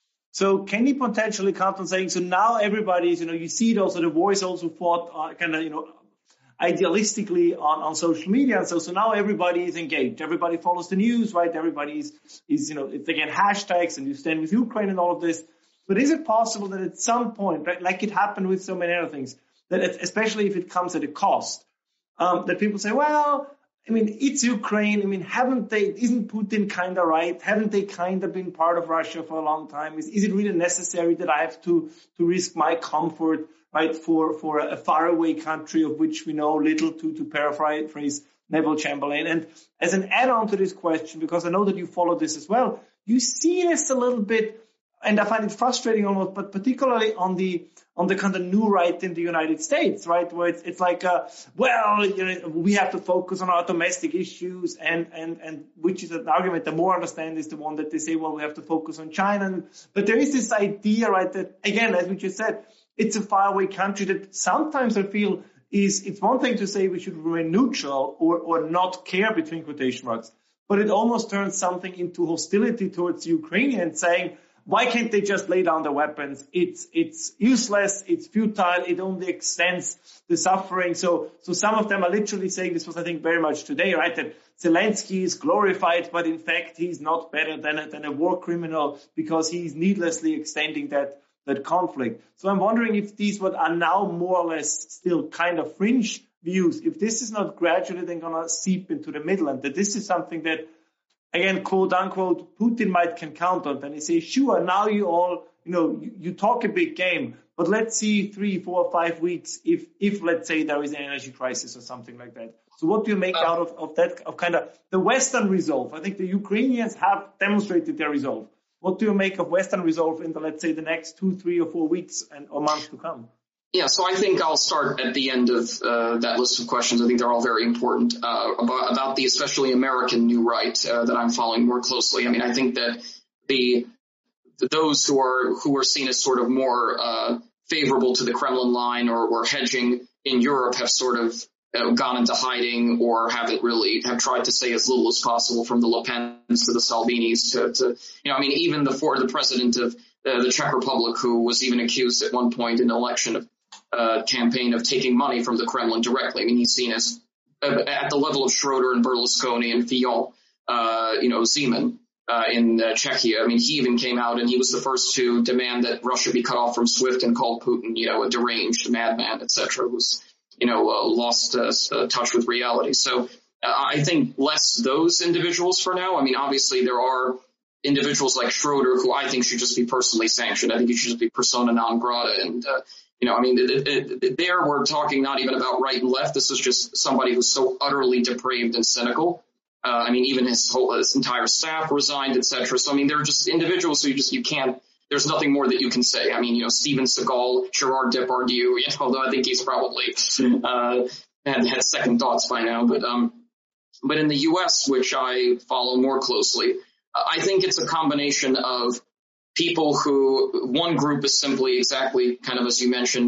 So can he potentially count on saying, so now everybody's, you know, you see it also, the war is also fought uh, kind of, you know, idealistically on, on social media. And so, so now everybody is engaged. Everybody follows the news, right? Everybody is, is, you know, if they get hashtags and you stand with Ukraine and all of this. But is it possible that at some point, right, like it happened with so many other things, that it, especially if it comes at a cost, um, that people say, well, I mean, it's Ukraine. I mean, haven't they, isn't Putin kind of right? Haven't they kind of been part of Russia for a long time? Is, is it really necessary that I have to, to risk my comfort, right, for, for a, a faraway country of which we know little, to, to paraphrase Neville Chamberlain? And as an add-on to this question, because I know that you follow this as well, you see this a little bit, and I find it frustrating almost, but particularly on the on the kind of new right in the United States, right, where it's, it's like, uh, well, you know, we have to focus on our domestic issues, and, and, and which is an argument the more I understand is the one that they say, well, we have to focus on China. But there is this idea, right, that, again, as we just said, it's a faraway country that sometimes I feel is, it's one thing to say we should remain neutral or, or not care, between quotation marks, but it almost turns something into hostility towards the Ukrainians, saying, why can't they just lay down their weapons? It's, it's useless. It's futile. It only extends the suffering. So, so some of them are literally saying, this was, I think, very much today, right? That Zelensky is glorified, but in fact, he's not better than a, than a war criminal because he's needlessly extending that, that conflict. So I'm wondering if these what are now more or less still kind of fringe views, if this is not gradually then going to seep into the middle, and that this is something that, again, quote unquote, Putin might can count on. Then he says, sure, now you all, you know, you, you talk a big game, but let's see three, four, five weeks if, if let's say there is an energy crisis or something like that. So what do you make out of, of that, of kind of the Western resolve? I think the Ukrainians have demonstrated their resolve. What do you make of Western resolve in the, let's say, the next two, three or four weeks and or months to come? Yeah, so I think I'll start at the end of uh, that list of questions. I think they're all very important uh, about, about the especially American new right uh, that I'm following more closely. I mean, I think that the those who are who are seen as sort of more uh, favorable to the Kremlin line or were hedging in Europe have sort of uh, gone into hiding or haven't really have tried to say as little as possible, from the Le Pens to the Salvinis to, to you know, I mean, even the for the president of uh, the Czech Republic, who was even accused at one point in an election of Uh, campaign of taking money from the Kremlin directly. I mean, he's seen as uh, at the level of Schroeder and Berlusconi and Fillon, uh, you know, Zeman uh, in uh, Czechia. I mean, he even came out and he was the first to demand that Russia be cut off from SWIFT and called Putin, you know, a deranged madman, et cetera, who's, you know, uh, lost uh, uh, touch with reality. So uh, I think less those individuals for now. I mean, obviously there are individuals like Schroeder who I think should just be personally sanctioned. I think he should just be persona non grata. And, uh, you know, I mean, it, it, it, there we're talking not even about right and left. This is just somebody who's so utterly depraved and cynical. Uh, I mean, even his whole, his entire staff resigned, et cetera. So, I mean, they're just individuals who you just, you can't, there's nothing more that you can say. I mean, you know, Steven Seagal, Gerard Depardieu, you know, although I think he's probably, uh, had, had second thoughts by now. But, um, but in the U S, which I follow more closely, I think it's a combination of people who, one group is simply exactly kind of, as you mentioned,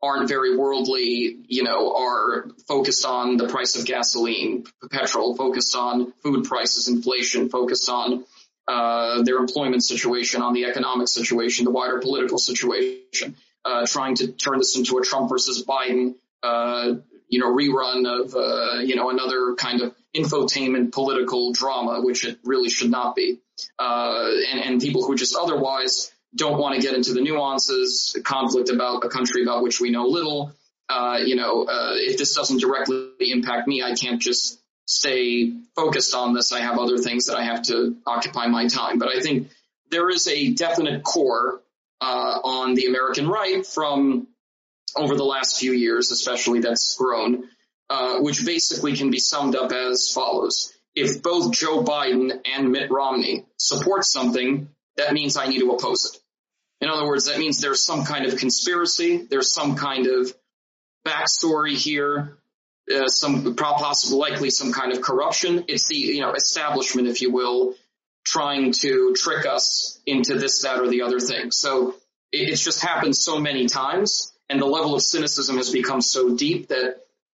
aren't very worldly, you know, are focused on the price of gasoline, petrol, focused on food prices, inflation, focused on uh, their employment situation, on the economic situation, the wider political situation, uh, trying to turn this into a Trump versus Biden, uh, you know, rerun of, uh, you know, another kind of infotainment political drama, which it really should not be. Uh, and, and people who just otherwise don't want to get into the nuances, conflict about a country about which we know little. Uh, you know, uh, if this doesn't directly impact me, I can't just stay focused on this. I have other things that I have to occupy my time. But I think there is a definite core uh, on the American right from over the last few years, especially that's grown, uh, which basically can be summed up as follows. If both Joe Biden and Mitt Romney support something, that means I need to oppose it. In other words, that means there's some kind of conspiracy, there's some kind of backstory here, uh, some possible, likely some kind of corruption. It's the, you know, establishment, if you will, trying to trick us into this, that, or the other thing. So it, it's just happened so many times, and the level of cynicism has become so deep that,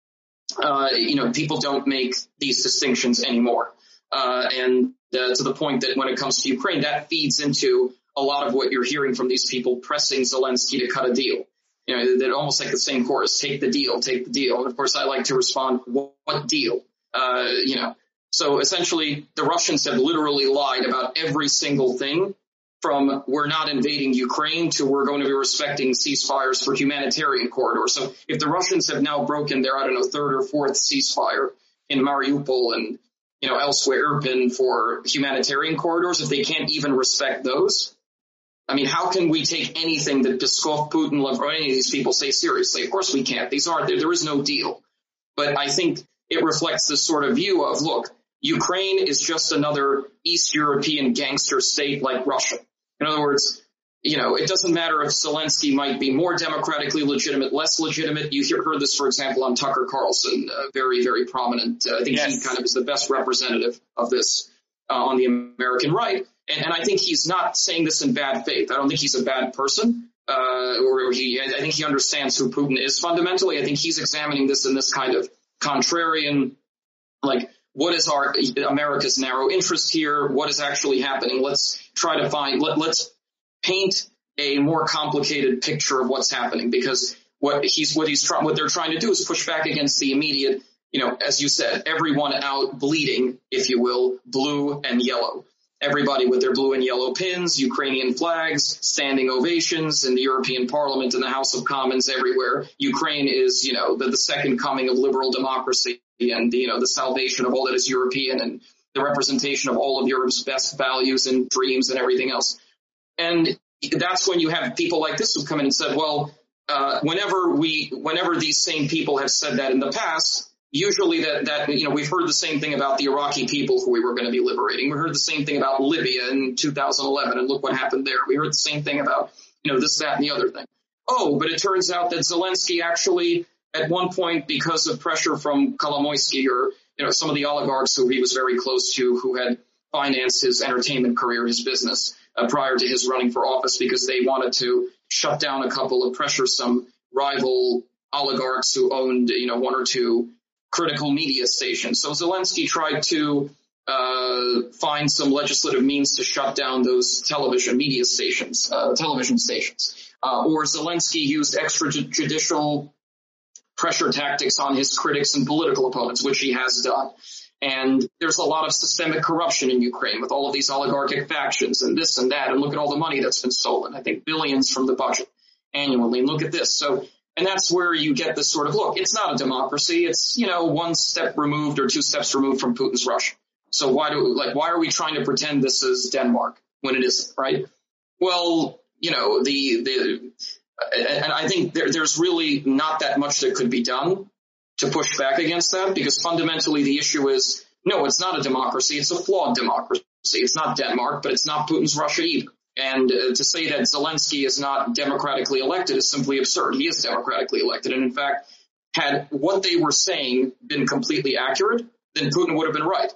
uh, you know, people don't make these distinctions anymore. Uh, and uh, to the point that when it comes to Ukraine, that feeds into a lot of what you're hearing from these people pressing Zelensky to cut a deal. You know, they're almost like the same chorus, take the deal, take the deal. And of course, I like to respond, what, what deal? Uh, you know, so essentially the Russians have literally lied about every single thing, from we're not invading Ukraine to we're going to be respecting ceasefires for humanitarian corridors. So if the Russians have now broken their, I don't know, third or fourth ceasefire in Mariupol and, you know, elsewhere, Irpin for humanitarian corridors, if they can't even respect those, I mean, how can we take anything that Peskov, Putin, or any of these people say seriously? Of course we can't. These aren't there. There is no deal. But I think it reflects this sort of view of, look, Ukraine is just another East European gangster state like Russia. In other words, you know, it doesn't matter if Zelensky might be more democratically legitimate, less legitimate. You hear, heard this, for example, on Tucker Carlson, uh, very, very prominent. Uh, I think yes. He kind of is the best representative of this uh, on the American right. And, and I think he's not saying this in bad faith. I don't think he's a bad person, uh, or he, I think he understands who Putin is fundamentally. I think he's examining this in this kind of contrarian, like, what is our America's narrow interest here? What is actually happening? Let's try to find, let, let's paint a more complicated picture of what's happening, because what he's, what he's trying, what they're trying to do is push back against the immediate, you know, as you said, everyone out bleeding, if you will, blue and yellow. Everybody with their blue and yellow pins, Ukrainian flags, standing ovations in the European Parliament and the House of Commons everywhere. Ukraine is, you know, the, the second coming of liberal democracy and, you know, the salvation of all that is European and the representation of all of Europe's best values and dreams and everything else. And that's when you have people like this who come in and said, well, uh, whenever we, whenever these same people have said that in the past, usually that, that, you know, we've heard the same thing about the Iraqi people who we were going to be liberating. We heard the same thing about Libya in two thousand eleven, and look what happened there. We heard the same thing about, you know, this, that, and the other thing. Oh, but it turns out that Zelensky actually, at one point, because of pressure from Kolomoisky or, you know, some of the oligarchs who he was very close to, who had financed his entertainment career, his business, uh, prior to his running for office, because they wanted to shut down a couple of pressure some rival oligarchs who owned, you know, one or two critical media stations. So Zelensky tried to uh, find some legislative means to shut down those television media stations, uh, television stations. Uh, or Zelensky used extrajudicial pressure tactics on his critics and political opponents, which he has done. And there's a lot of systemic corruption in Ukraine with all of these oligarchic factions and this and that. And look at all the money that's been stolen. I think billions from the budget annually. And look at this. So, and that's where you get this sort of, look, it's not a democracy. It's, you know, one step removed or two steps removed from Putin's Russia. So why do, like, why are we trying to pretend this is Denmark when it isn't, right? Well, you know, the, the, and I think there, there's really not that much that could be done to push back against that, because fundamentally the issue is, no, it's not a democracy. It's a flawed democracy. It's not Denmark, but it's not Putin's Russia either. And uh, to say that Zelensky is not democratically elected is simply absurd. He is democratically elected. And in fact, had what they were saying been completely accurate, then Putin would have been right.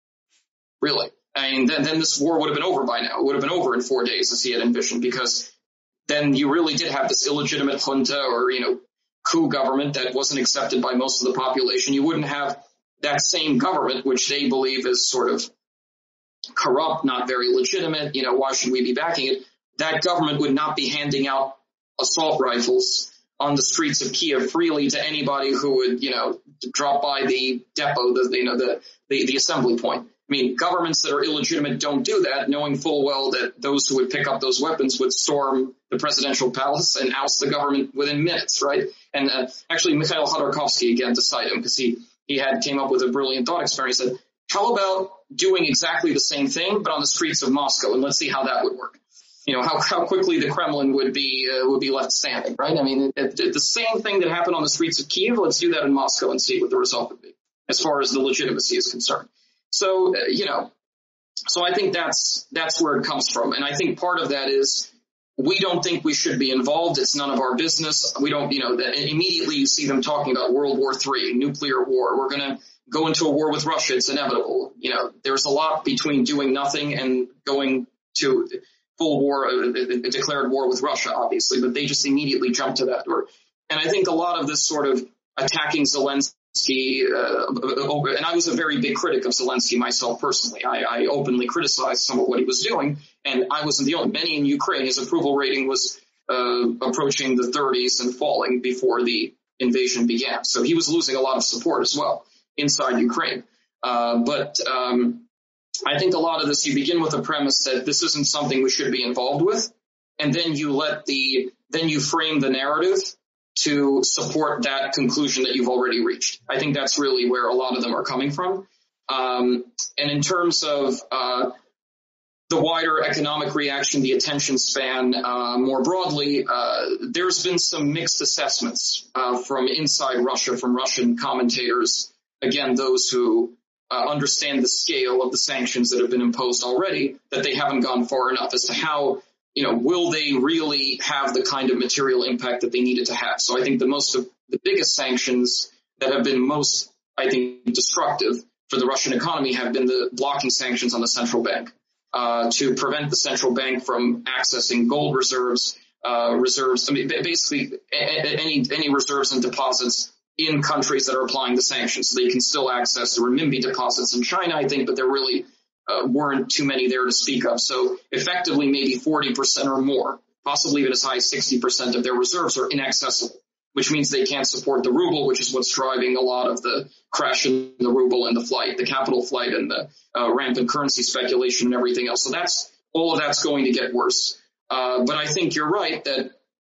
Really. I mean, then, then this war would have been over by now. It would have been over in four days as he had envisioned, because then you really did have this illegitimate junta or, you know, coup government that wasn't accepted by most of the population, you wouldn't have that same government, which they believe is sort of corrupt, not very legitimate. You know, why should we be backing it? That government would not be handing out assault rifles on the streets of Kiev freely to anybody who would, you know, drop by the depot, the, you know, the, the, the assembly point. I mean, governments that are illegitimate don't do that, knowing full well that those who would pick up those weapons would storm the presidential palace and oust the government within minutes, right? And uh, actually, Mikhail Khodorkovsky, again, to cite him, because he, he had came up with a brilliant thought experiment. He said, how about doing exactly the same thing, but on the streets of Moscow, and let's see how that would work. You know, how, how quickly the Kremlin would be uh, would be left standing, right? I mean, it, it, the same thing that happened on the streets of Kiev, let's do that in Moscow and see what the result would be, as far as the legitimacy is concerned. So, uh, you know, so I think that's that's where it comes from. And I think part of that is we don't think we should be involved. It's none of our business. We don't, you know, that immediately you see them talking about World War Three, nuclear war. We're going to go into a war with Russia. It's inevitable. You know, there's a lot between doing nothing and going to full war, uh, declared war with Russia, obviously, but they just immediately jump to that. Or, and I think a lot of this sort of attacking Zelensky, uh, and I was a very big critic of Zelensky myself personally. I, I openly criticized some of what he was doing, and I wasn't the only. Many in Ukraine, his approval rating was uh, approaching the thirties and falling before the invasion began. So he was losing a lot of support as well inside Ukraine. Uh, but um, I think a lot of this, you begin with the premise that this isn't something we should be involved with, and then you let the, then you frame the narrative to support that conclusion that you've already reached. I think that's really where a lot of them are coming from. Um, and in terms of uh, the wider economic reaction, the attention span uh, more broadly, uh, there's been some mixed assessments uh, from inside Russia, from Russian commentators, again, those who Uh, understand the scale of the sanctions that have been imposed already, that they haven't gone far enough as to how, you know, will they really have the kind of material impact that they needed to have. So I think the most of the biggest sanctions that have been most, I think, destructive for the Russian economy have been the blocking sanctions on the central bank uh, to prevent the central bank from accessing gold reserves, uh, reserves, I mean, basically any, any reserves and deposits in countries that are applying the sanctions. So they can still access the renminbi deposits in China, I think, but there really uh, weren't too many there to speak of. So effectively, maybe forty percent or more, possibly even as high as sixty percent of their reserves are inaccessible, which means they can't support the ruble, which is what's driving a lot of the crash in the ruble and the flight, the capital flight and the uh, rampant currency speculation and everything else. So that's all of that's going to get worse. Uh, but I think you're right that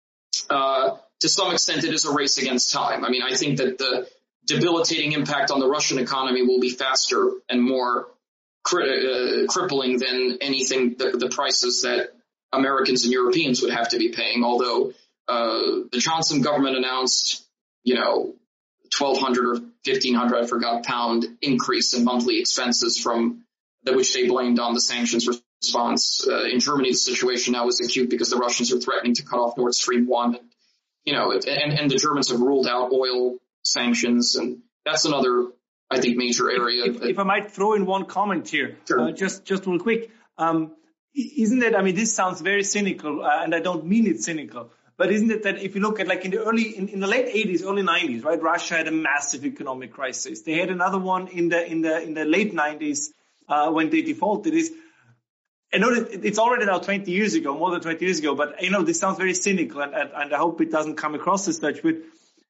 uh to some extent, it is a race against time. I mean, I think that the debilitating impact on the Russian economy will be faster and more cri- uh, crippling than anything, the, the prices that Americans and Europeans would have to be paying. Although uh, the Johnson government announced, you know, twelve hundred or fifteen hundred, I forgot, pound increase in monthly expenses from the, which they blamed on the sanctions response. Uh, in Germany, the situation now is acute because the Russians are threatening to cut off Nord Stream one. You know, and, and the Germans have ruled out oil sanctions, and that's another, I think, major area. If, if, if I might throw in one comment here, sure. uh, just just real quick, um, isn't it? I mean, this sounds very cynical, uh, and I don't mean it cynical, but isn't it that if you look at like in the early, in, in the late eighties, early nineties, right? Russia had a massive economic crisis. They had another one in the in the in the late nineties uh, when they defaulted. Is I know that it's already now twenty years ago, more than twenty years ago, but, you know, this sounds very cynical, and, and, and I hope it doesn't come across as such, but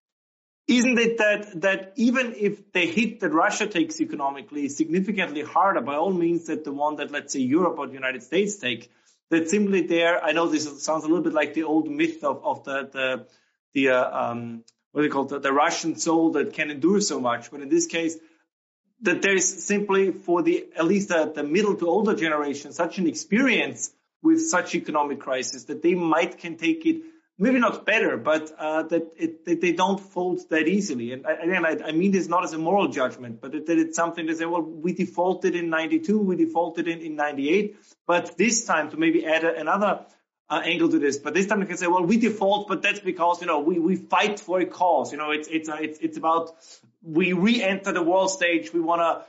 isn't it that, that even if they hit that Russia takes economically significantly harder, by all means, that the one that, let's say, Europe or the United States take, that simply there, I know this sounds a little bit like the old myth of, of the, the, the, uh, um, what do you call it, the, the Russian soul that can endure so much, but in this case, that there is simply for the, at least the, the middle to older generation, such an experience with such economic crisis that they might can take it, maybe not better, but uh, that, it, that they don't fold that easily. And I, again, I, I mean this not as a moral judgment, but that it's something to say, well, we defaulted in ninety-two, we defaulted in, in ninety-eight, but this time to maybe add a, another uh, angle to this, but this time we can say, well, we default, but that's because, you know, we, we fight for a cause. You know, it's, it's, uh, it's, it's about, we re-enter the world stage. We want to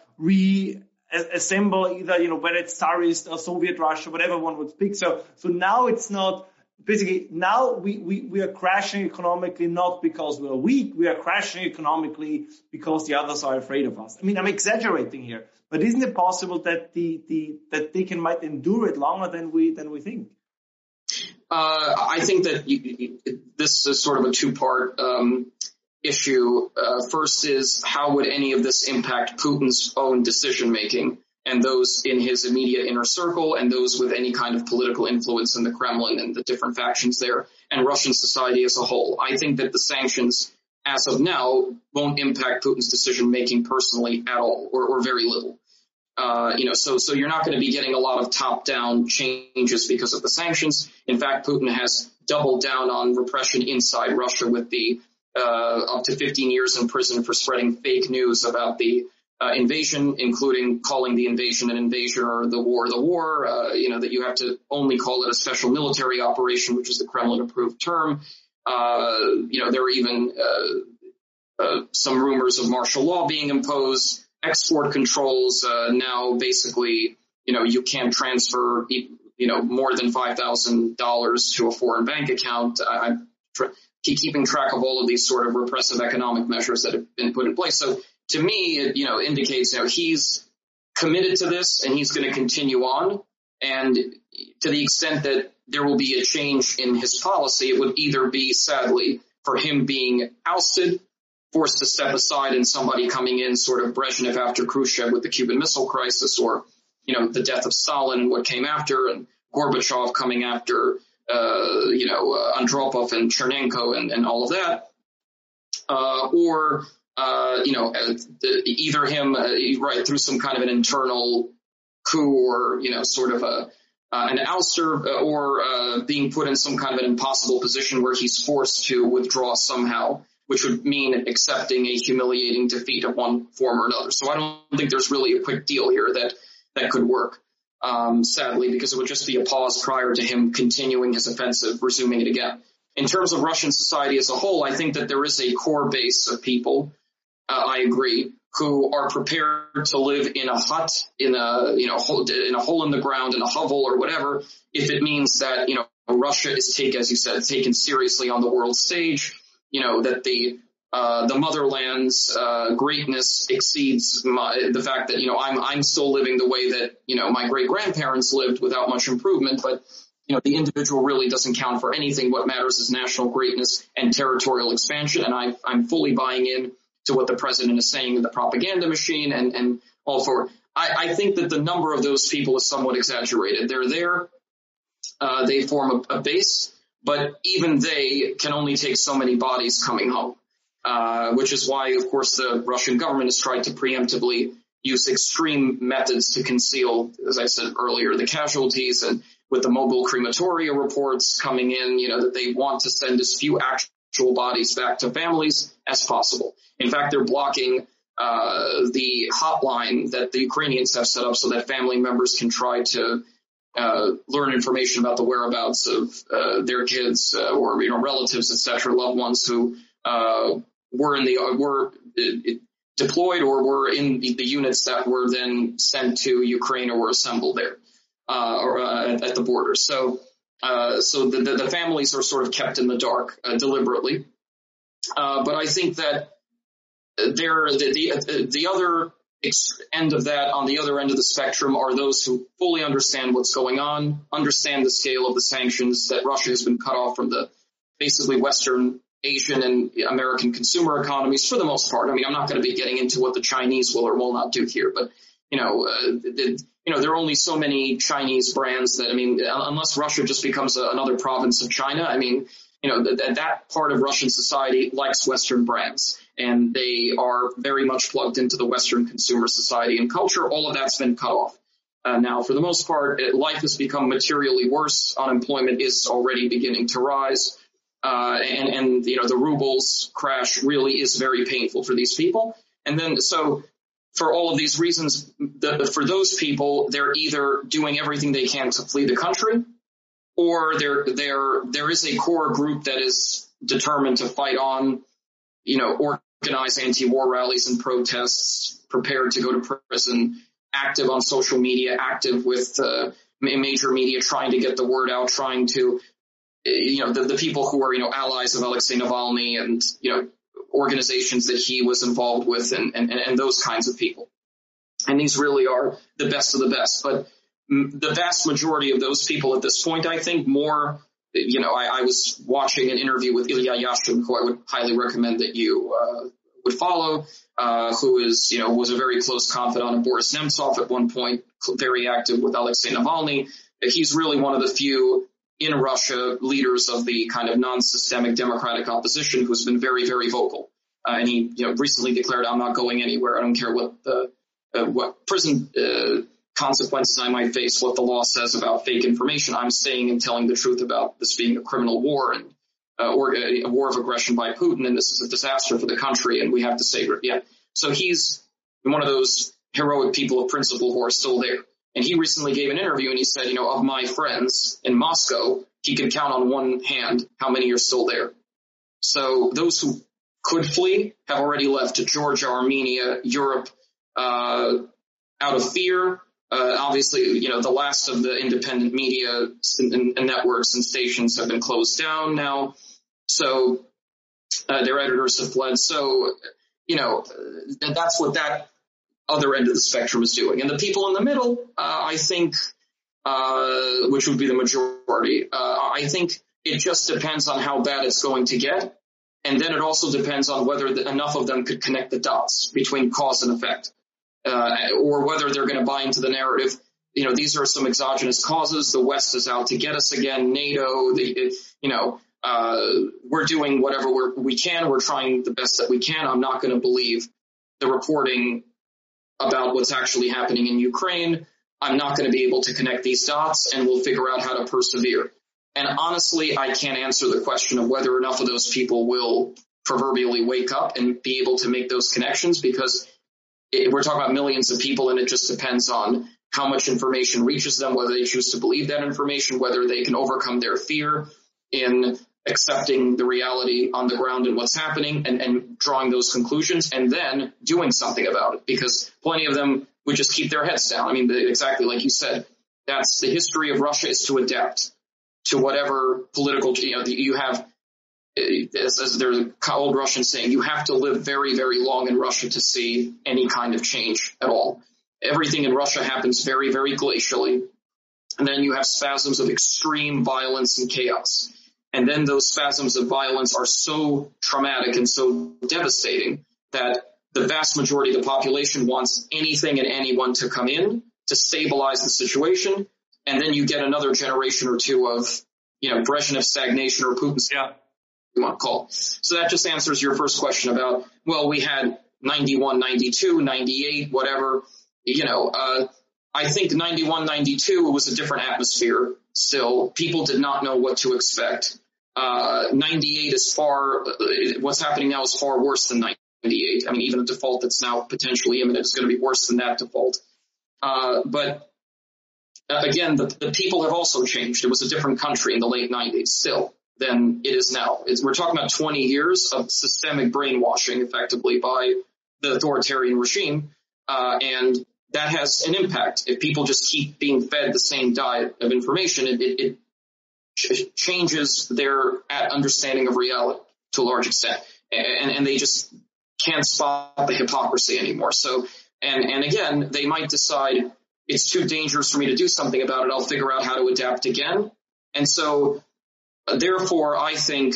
reassemble either, you know, whether it's Tsarist or Soviet Russia, whatever one would speak. So, so now it's not basically now we, we, we are crashing economically not because we are weak, we are crashing economically because the others are afraid of us. I mean, I'm exaggerating here, but isn't it possible that the, the that they can might endure it longer than we than we think? Uh, I think that you, this is sort of a two-part um, issue. Uh, first is, how would any of this impact Putin's own decision-making and those in his immediate inner circle and those with any kind of political influence in the Kremlin and the different factions there and Russian society as a whole? I think that the sanctions, as of now, won't impact Putin's decision-making personally at all, or, or very little. Uh, you know, so so you're not going to be getting a lot of top-down changes because of the sanctions. In fact, Putin has doubled down on repression inside Russia with the uh, up to fifteen years in prison for spreading fake news about the uh, invasion, including calling the invasion an invasion or the war the war. Uh, you know, that you have to only call it a special military operation, which is the Kremlin-approved term. Uh, you know, there were even uh, uh, some rumors of martial law being imposed. Export controls, uh, now basically, you know, you can't transfer, you know, more than five thousand dollars to a foreign bank account. I'm tr- keep keeping track of all of these sort of repressive economic measures that have been put in place. So to me, it, you know, indicates, you know, he's committed to this and he's going to continue on. And to the extent that there will be a change in his policy, it would either be, sadly, for him being ousted, forced to step aside and somebody coming in, sort of Brezhnev after Khrushchev with the Cuban Missile Crisis, or, you know, the death of Stalin and what came after, and Gorbachev coming after, uh, you know, uh, Andropov and Chernenko and, and all of that. Uh, or, uh, you know, uh, the, either him, uh, right, through some kind of an internal coup or, you know, sort of a, uh, an ouster, uh, or uh, being put in some kind of an impossible position where he's forced to withdraw somehow, which would mean accepting a humiliating defeat of one form or another. So I don't think there's really a quick deal here that, that could work, um, sadly, because it would just be a pause prior to him continuing his offensive, resuming it again. In terms of Russian society as a whole, I think that there is a core base of people, uh, I agree, who are prepared to live in a hut, in a, you know, hole, in a hole in the ground, in a hovel or whatever, if it means that, you know, Russia is taken, as you said, taken seriously on the world stage. You know, that the uh, the motherland's uh, greatness exceeds my, the fact that, you know, I'm I'm still living the way that, you know, my great grandparents lived without much improvement. But, you know, the individual really doesn't count for anything. What matters is national greatness and territorial expansion. And I, I'm fully buying in to what the president is saying in the propaganda machine and, and all for. I, I think that the number of those people is somewhat exaggerated. They're there. Uh, they form a, a base. But even they can only take so many bodies coming home, uh, which is why, of course, the Russian government has tried to preemptively use extreme methods to conceal, as I said earlier, the casualties, and with the mobile crematoria reports coming in, you know, that they want to send as few actual bodies back to families as possible. In fact, they're blocking uh, the hotline that the Ukrainians have set up so that family members can try to Uh, learn information about the whereabouts of uh, their kids uh, or, you know, relatives, et cetera, loved ones who uh, were in the uh, were uh, deployed or were in the, the units that were then sent to Ukraine or were assembled there uh, or uh, at, at the border. So, uh, so the, the, the families are sort of kept in the dark uh, deliberately. Uh, but I think that there the the, the other end of that, on the other end of the spectrum, are those who fully understand what's going on, understand the scale of the sanctions, that Russia has been cut off from the basically Western, Asian, and American consumer economies for the most part. I mean, I'm not going to be getting into what the Chinese will or will not do here, but, you know, uh, the, you know, there are only so many Chinese brands that, I mean, unless Russia just becomes a, another province of China, I mean, you know, that, that part of Russian society likes Western brands, and they are very much plugged into the Western consumer society and culture. All of that's been cut off. Uh, now, for the most part, it, life has become materially worse. Unemployment is already beginning to rise. Uh, and, and, you know, the ruble's crash really is very painful for these people. And then, so for all of these reasons, the, for those people, they're either doing everything they can to flee the country, or there, there, there is a core group that is determined to fight on, you know, organize anti-war rallies and protests, prepared to go to prison, active on social media, active with uh, major media, trying to get the word out, trying to you know, the, the people who are, you know, allies of Alexei Navalny and, you know, organizations that he was involved with and, and, and those kinds of people. And these really are the best of the best. But the vast majority of those people at this point, I think more, you know, I, I was watching an interview with Ilya Yashin, who I would highly recommend that you uh, would follow, uh, who is, you know, was a very close confidant of Boris Nemtsov at one point, very active with Alexei Navalny. He's really one of the few in Russia leaders of the kind of non-systemic democratic opposition who's been very, very vocal. Uh, and he, you know, recently declared, I'm not going anywhere. I don't care what the, uh, what prison, uh, consequences I might face, what the law says about fake information. I'm staying and telling the truth about this being a criminal war and, uh, or a, a war of aggression by Putin. And this is a disaster for the country. And we have to say, yeah. So he's one of those heroic people of principle who are still there. And he recently gave an interview and he said, you know, of my friends in Moscow, he could count on one hand how many are still there. So those who could flee have already left to Georgia, Armenia, Europe, uh, out of fear. Uh, obviously, you know, the last of the independent media and, and networks and stations have been closed down now. So uh, their editors have fled. So, you know, that's what that other end of the spectrum is doing. And the people in the middle, uh, I think, uh, which would be the majority, uh, I think it just depends on how bad it's going to get. And then it also depends on whether the, enough of them could connect the dots between cause and effect, uh, or whether they're going to buy into the narrative. You know, these are some exogenous causes. The West is out to get us again. NATO, the, you know, uh, we're doing whatever we're, we can. We're trying the best that we can. I'm not going to believe the reporting about what's actually happening in Ukraine. I'm not going to be able to connect these dots, and we'll figure out how to persevere. And honestly, I can't answer the question of whether enough of those people will proverbially wake up and be able to make those connections, because it, we're talking about millions of people, and it just depends on how much information reaches them, whether they choose to believe that information, whether they can overcome their fear in accepting the reality on the ground and what's happening, and, and drawing those conclusions and then doing something about it, because plenty of them would just keep their heads down. I mean, exactly like you said, that's the history of Russia, is to adapt to whatever political, you know, you have, as, as there's an old Russian saying, you have to live very, very long in Russia to see any kind of change at all. Everything in Russia happens very, very glacially. And then you have spasms of extreme violence and chaos. And then those spasms of violence are so traumatic and so devastating that the vast majority of the population wants anything and anyone to come in to stabilize the situation. And then you get another generation or two of, you know, Brezhnev stagnation or Putin's, yeah, you want to call. So that just answers your first question about, well, we had ninety-one, ninety-two, ninety-eight, whatever, you know, uh, I think ninety-one, ninety-two was a different atmosphere still. People did not know what to expect. Uh, ninety-eight is far, uh, what's happening now is far worse than ninety-eight. I mean, even a default that's now potentially imminent is going to be worse than that default. Uh, but uh, again, the, the people have also changed. It was a different country in the late nineties still than it is now. It's, we're talking about twenty years of systemic brainwashing effectively by the authoritarian regime. Uh, and that has an impact. If people just keep being fed the same diet of information, it, it, it ch- changes their understanding of reality to a large extent. And, and they just can't spot the hypocrisy anymore. So, and, and again, they might decide it's too dangerous for me to do something about it. I'll figure out how to adapt again. And so, uh, therefore, I think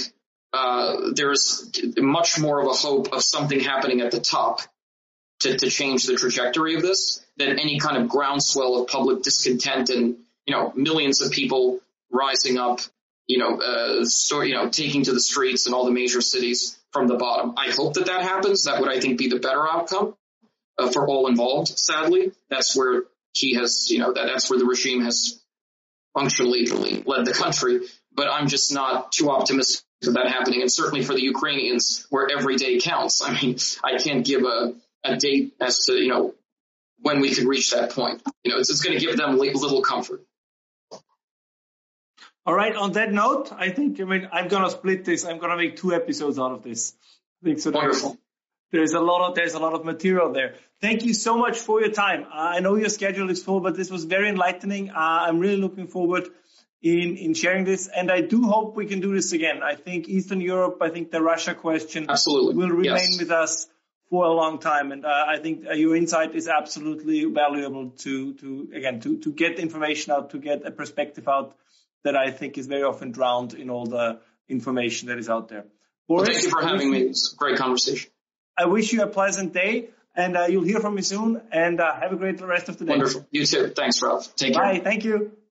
uh, there's much more of a hope of something happening at the top to, to change the trajectory of this than any kind of groundswell of public discontent and, you know, millions of people rising up, you know, uh, so, you know, taking to the streets in all the major cities from the bottom. I hope that that happens. That would, I think, be the better outcome uh, for all involved. Sadly, that's where he has, you know, that, that's where the regime has functionally led the country. But I'm just not too optimistic of that happening. And certainly for the Ukrainians, where every day counts. I mean, I can't give a, a date as to, you know, when we could reach that point. You know, it's, it's going to give them little comfort. All right. On that note, I think, I mean, I'm going to split this. I'm going to make two episodes out of this. I think so. Wonderful. There's a lot of, there's a lot of material there. Thank you so much for your time. Uh, I know your schedule is full, but this was very enlightening. Uh, I'm really looking forward in, in sharing this. And I do hope we can do this again. I think Eastern Europe, I think the Russia question Absolutely. will remain yes. with us for a long time. And uh, I think uh, your insight is absolutely valuable to, to again, to, to get information out, to get a perspective out that I think is very often drowned in all the information that is out there. Boris, well, thank you for having me. It's a great conversation. I wish you a pleasant day, and uh, you'll hear from me soon, and uh, have a great rest of the day. Wonderful. You too. Thanks, Ralph. Take care. Bye. Thank you.